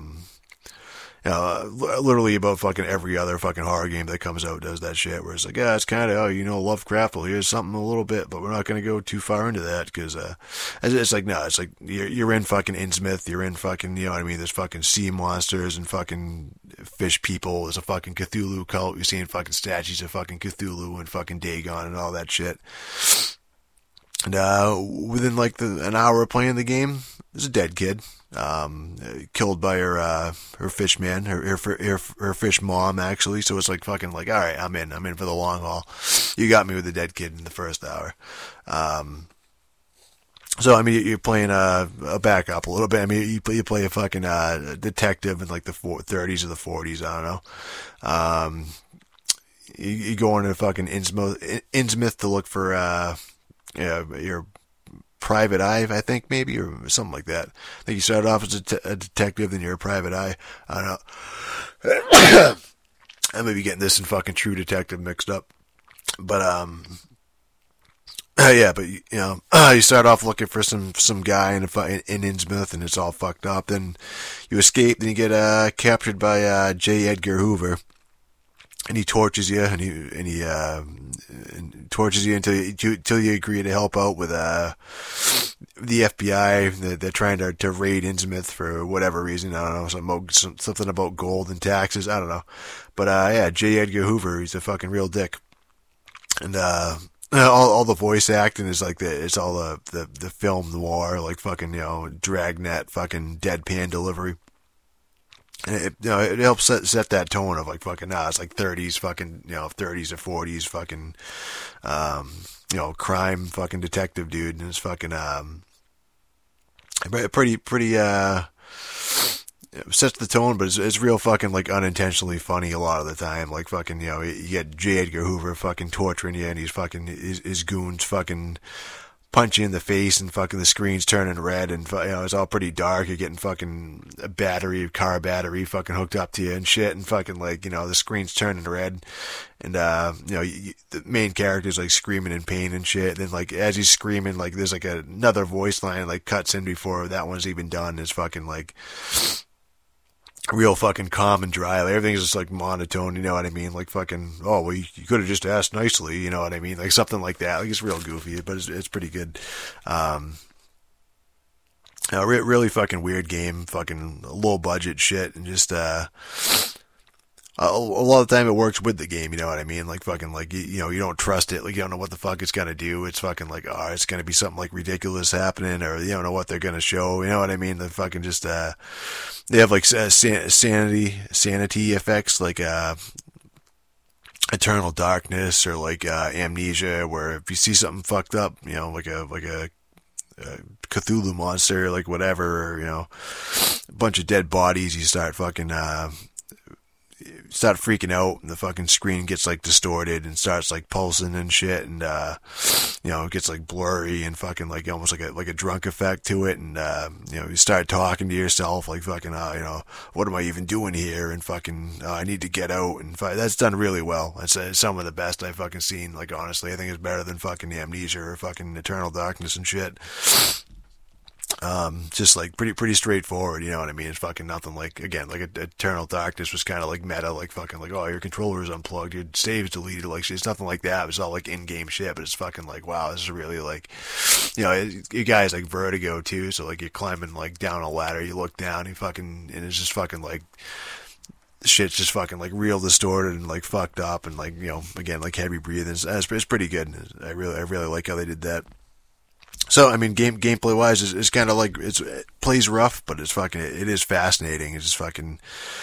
literally about fucking every other fucking horror game that comes out does that shit, where it's like, yeah, it's kind of, Lovecraft, well, here's something a little bit, but we're not going to go too far into that, because, it's like, no, it's like, you're in fucking Innsmouth, you're in fucking, you know what I mean, there's fucking sea monsters and fucking fish people, there's a fucking Cthulhu cult, you're seeing fucking statues of fucking Cthulhu and fucking Dagon and all that shit. And within like an hour of playing the game, there's a dead kid, killed by her fish man, her fish mom, actually. So it's like fucking like, all right, I'm in for the long haul. You got me with the dead kid in the first hour. So I mean, you're playing a backup a little bit. I mean, you play a fucking detective in like the 30s or the 40s. I don't know. you go into fucking Innsmouth to look for your private eye, I think, maybe, or something like that. I think you start off as a detective, then you're a private eye. I don't know. I may be getting this and fucking True Detective mixed up. But, yeah, but, you know, you start off looking for some guy in Innsmouth, and it's all fucked up. Then you escape, then you get captured by J. Edgar Hoover. And he tortures you, and he tortures you until you agree to help out with the FBI. They're trying to raid Innsmouth for whatever reason. I don't know, something about gold and taxes. I don't know, but yeah, J. Edgar Hoover, he's a fucking real dick, and all the voice acting is like it's all the film noir, like fucking, you know, dragnet fucking deadpan delivery. And it helps set that tone of like fucking, it's like 30s fucking, you know, 30s or 40s fucking, you know, crime fucking detective dude, and it's fucking, pretty, sets the tone, but it's real fucking like unintentionally funny a lot of the time. Like fucking, you know, you get J. Edgar Hoover fucking torturing you, and he's fucking, his goons fucking punch you in the face, and fucking the screen's turning red, and, you know, it's all pretty dark. You're getting fucking a car battery fucking hooked up to you and shit, and fucking, like, you know, the screen's turning red, and, you know, the main character's like screaming in pain and shit. And then, like, as he's screaming, like, there's like another voice line like cuts in before that one's even done. It's fucking like real fucking calm and dry. Like, everything's just like monotone, you know what I mean? Like fucking, oh, well, you could have just asked nicely, you know what I mean? Like something like that. Like, it's real goofy, but it's pretty good. Really fucking weird game, fucking low budget shit, and just a lot of the time it works with the game, you know what I mean? Like fucking, like, you know, you don't trust it, like you don't know what the fuck it's gonna do. It's fucking like, oh, it's gonna be something like ridiculous happening, or you don't know what they're gonna show, you know what I mean? They fucking just they have like sanity effects, like Eternal Darkness, or like Amnesia, where if you see something fucked up, you know, like a Cthulhu monster, like whatever, or, you know, a bunch of dead bodies, you start fucking start freaking out, and the fucking screen gets like distorted and starts like pulsing and shit, and you know, it gets like blurry and fucking like almost like a drunk effect to it, and you know, you start talking to yourself like fucking, you know, what am I even doing here, and fucking I need to get out, and that's done really well. It's some of the best I've fucking seen. Like, honestly, I think it's better than fucking Amnesia or fucking Eternal Darkness and shit. Just like pretty straightforward, you know what I mean? It's fucking nothing like, again, like Eternal Darkness was kind of like meta, like fucking like, oh, your controller is unplugged, your save's deleted, like, it's nothing like that. It's all like in-game shit, but it's fucking like, wow, this is really like, you know, you guys like Vertigo too, so like you're climbing like down a ladder, you look down, and it's just fucking like, shit's just fucking like real distorted and like fucked up, and like, you know, again, like heavy breathing. It's pretty good. I really like how they did that. So, I mean, gameplay wise is kind of like, it plays rough, but it is fascinating. It's just fucking,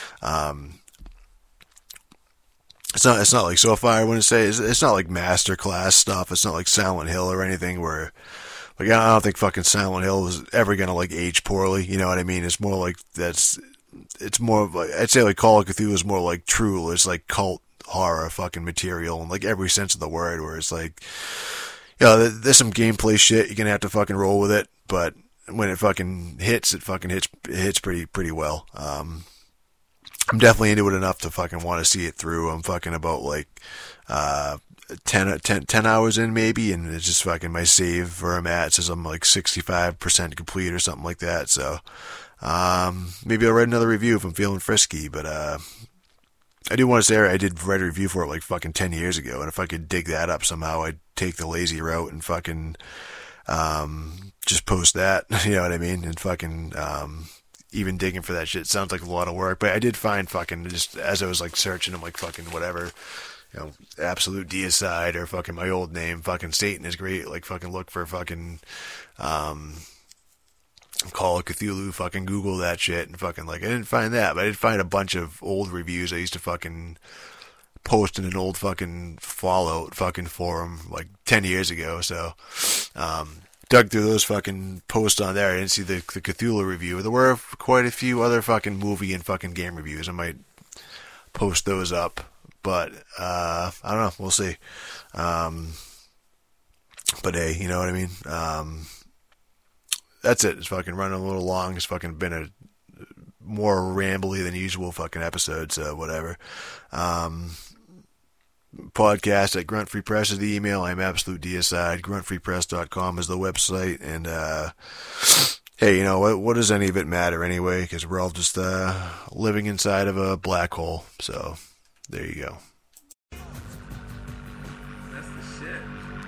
it's not like, so far I wouldn't say, it's not like masterclass stuff. It's not like Silent Hill or anything where, like, I don't think fucking Silent Hill is ever gonna like age poorly. You know what I mean? It's more like, it's more of like, I'd say like Call of Cthulhu is more like true. It's like cult horror fucking material in like every sense of the word, where it's like, you know, there's some gameplay shit, you're gonna have to fucking roll with it, but when it fucking hits, it hits pretty well. I'm definitely into it enough to fucking want to see it through. I'm fucking about like 10 hours in maybe, and it's just fucking my save where I'm at says I'm like 65% complete or something like that. So maybe I'll write another review if I'm feeling frisky, but I do want to say I did write a review for it like fucking 10 years ago, and if I could dig that up somehow, I'd take the lazy route and fucking just post that, you know what I mean? And fucking even digging for that shit sounds like a lot of work, but I did find fucking, just as I was like searching, I'm like fucking whatever, you know, Absolute Deicide or fucking my old name, fucking Satan is great, like fucking look for fucking Call of Cthulhu, fucking Google that shit, and fucking like, I didn't find that, but I did find a bunch of old reviews I used to fucking post in an old fucking Fallout fucking forum like 10 years ago, so dug through those fucking posts on there. I didn't see the Cthulhu review. There were quite a few other fucking movie and fucking game reviews. I might post those up, but I don't know. We'll see. But hey, you know what I mean? That's it. It's fucking running a little long. It's fucking been a more rambly than usual fucking episode, so whatever. Podcast at Grunt Free Press is the email. I'm Absolute Deicide. GruntFreePress.com is the website. And, hey, you know, what does any of it matter anyway? Because we're all just living inside of a black hole. So, there you go. That's the shit.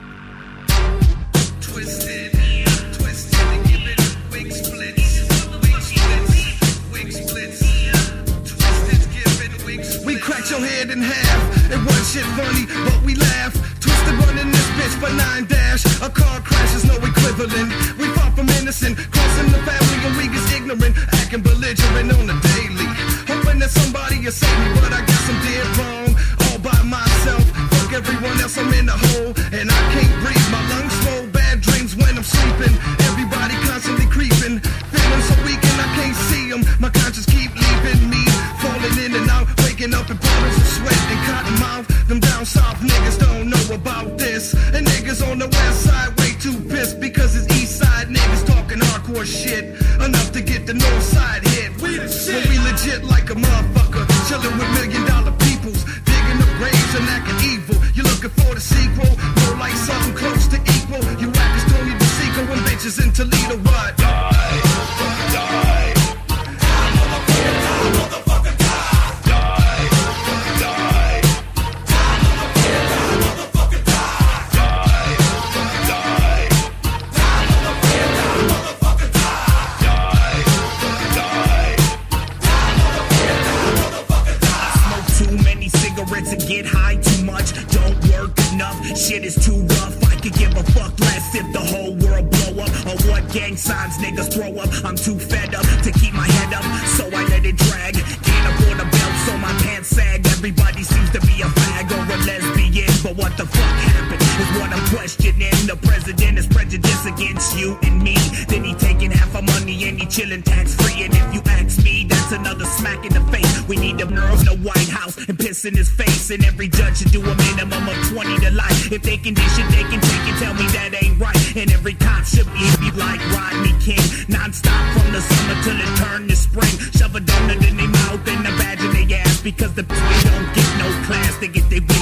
Twisted, and give it wing splits. Wing splits. Twisted, give it wing splits. We cracked your head in half. It wasn't shit funny, but we laugh. Twisted running this bitch for 9 dash. A car crash is no equivalent. We fought from innocent, crossing the family and we get ignorant, acting belligerent on the daily. Hoping that somebody will save me, but I guess I'm dead wrong. All by myself, fuck everyone else, I'm in the hole. And I can't breathe, my lungs swole, bad dreams when I'm sleeping. Everybody constantly creeping, feeling so weak and I can't see them. My conscience keep leaving me, falling in and out, waking up in bottles of sweat and cotton mouth. Them down south niggas don't know about this. And niggas on the west side way too pissed because it's east side niggas talking hardcore shit. Enough to get the north side hit. We the shit. When we legit like a motherfucker, chilling with $1 million peoples, digging up graves and acting evil. You looking for the sequel? More like something close to equal. You act as Tony DeSico and bitches in Toledo. What? Die, die. Motherfucker, die. Die, die. Motherfucker, die. Die, die. Motherfucker, die. I smoke too many cigarettes and get high too much. Don't work enough. Shit is too rough. I could give a fuck less if the whole world blow up, or what gang signs niggas throw up. I'm too fed up to keep my head up, so I let it drag. Can't afford a belt, so my pants sag. Everybody seems to be a fag or a lesbian, but what the fuck happened is what I'm questioning. The president is prejudiced against you and me. Then he taking half our money and he chilling tax free. And if you ask me, that's another smack in the face. We need the nerve in the White House and piss in his face. And every judge should do a minimum of 20 to life. If they can dish it, they can take it. Tell me that ain't right. And every cop should be like Rodney King, non-stop from the summer till it turned to spring. Shove a donut in their mouth and a badge in their ass because the they don't get no class. They get their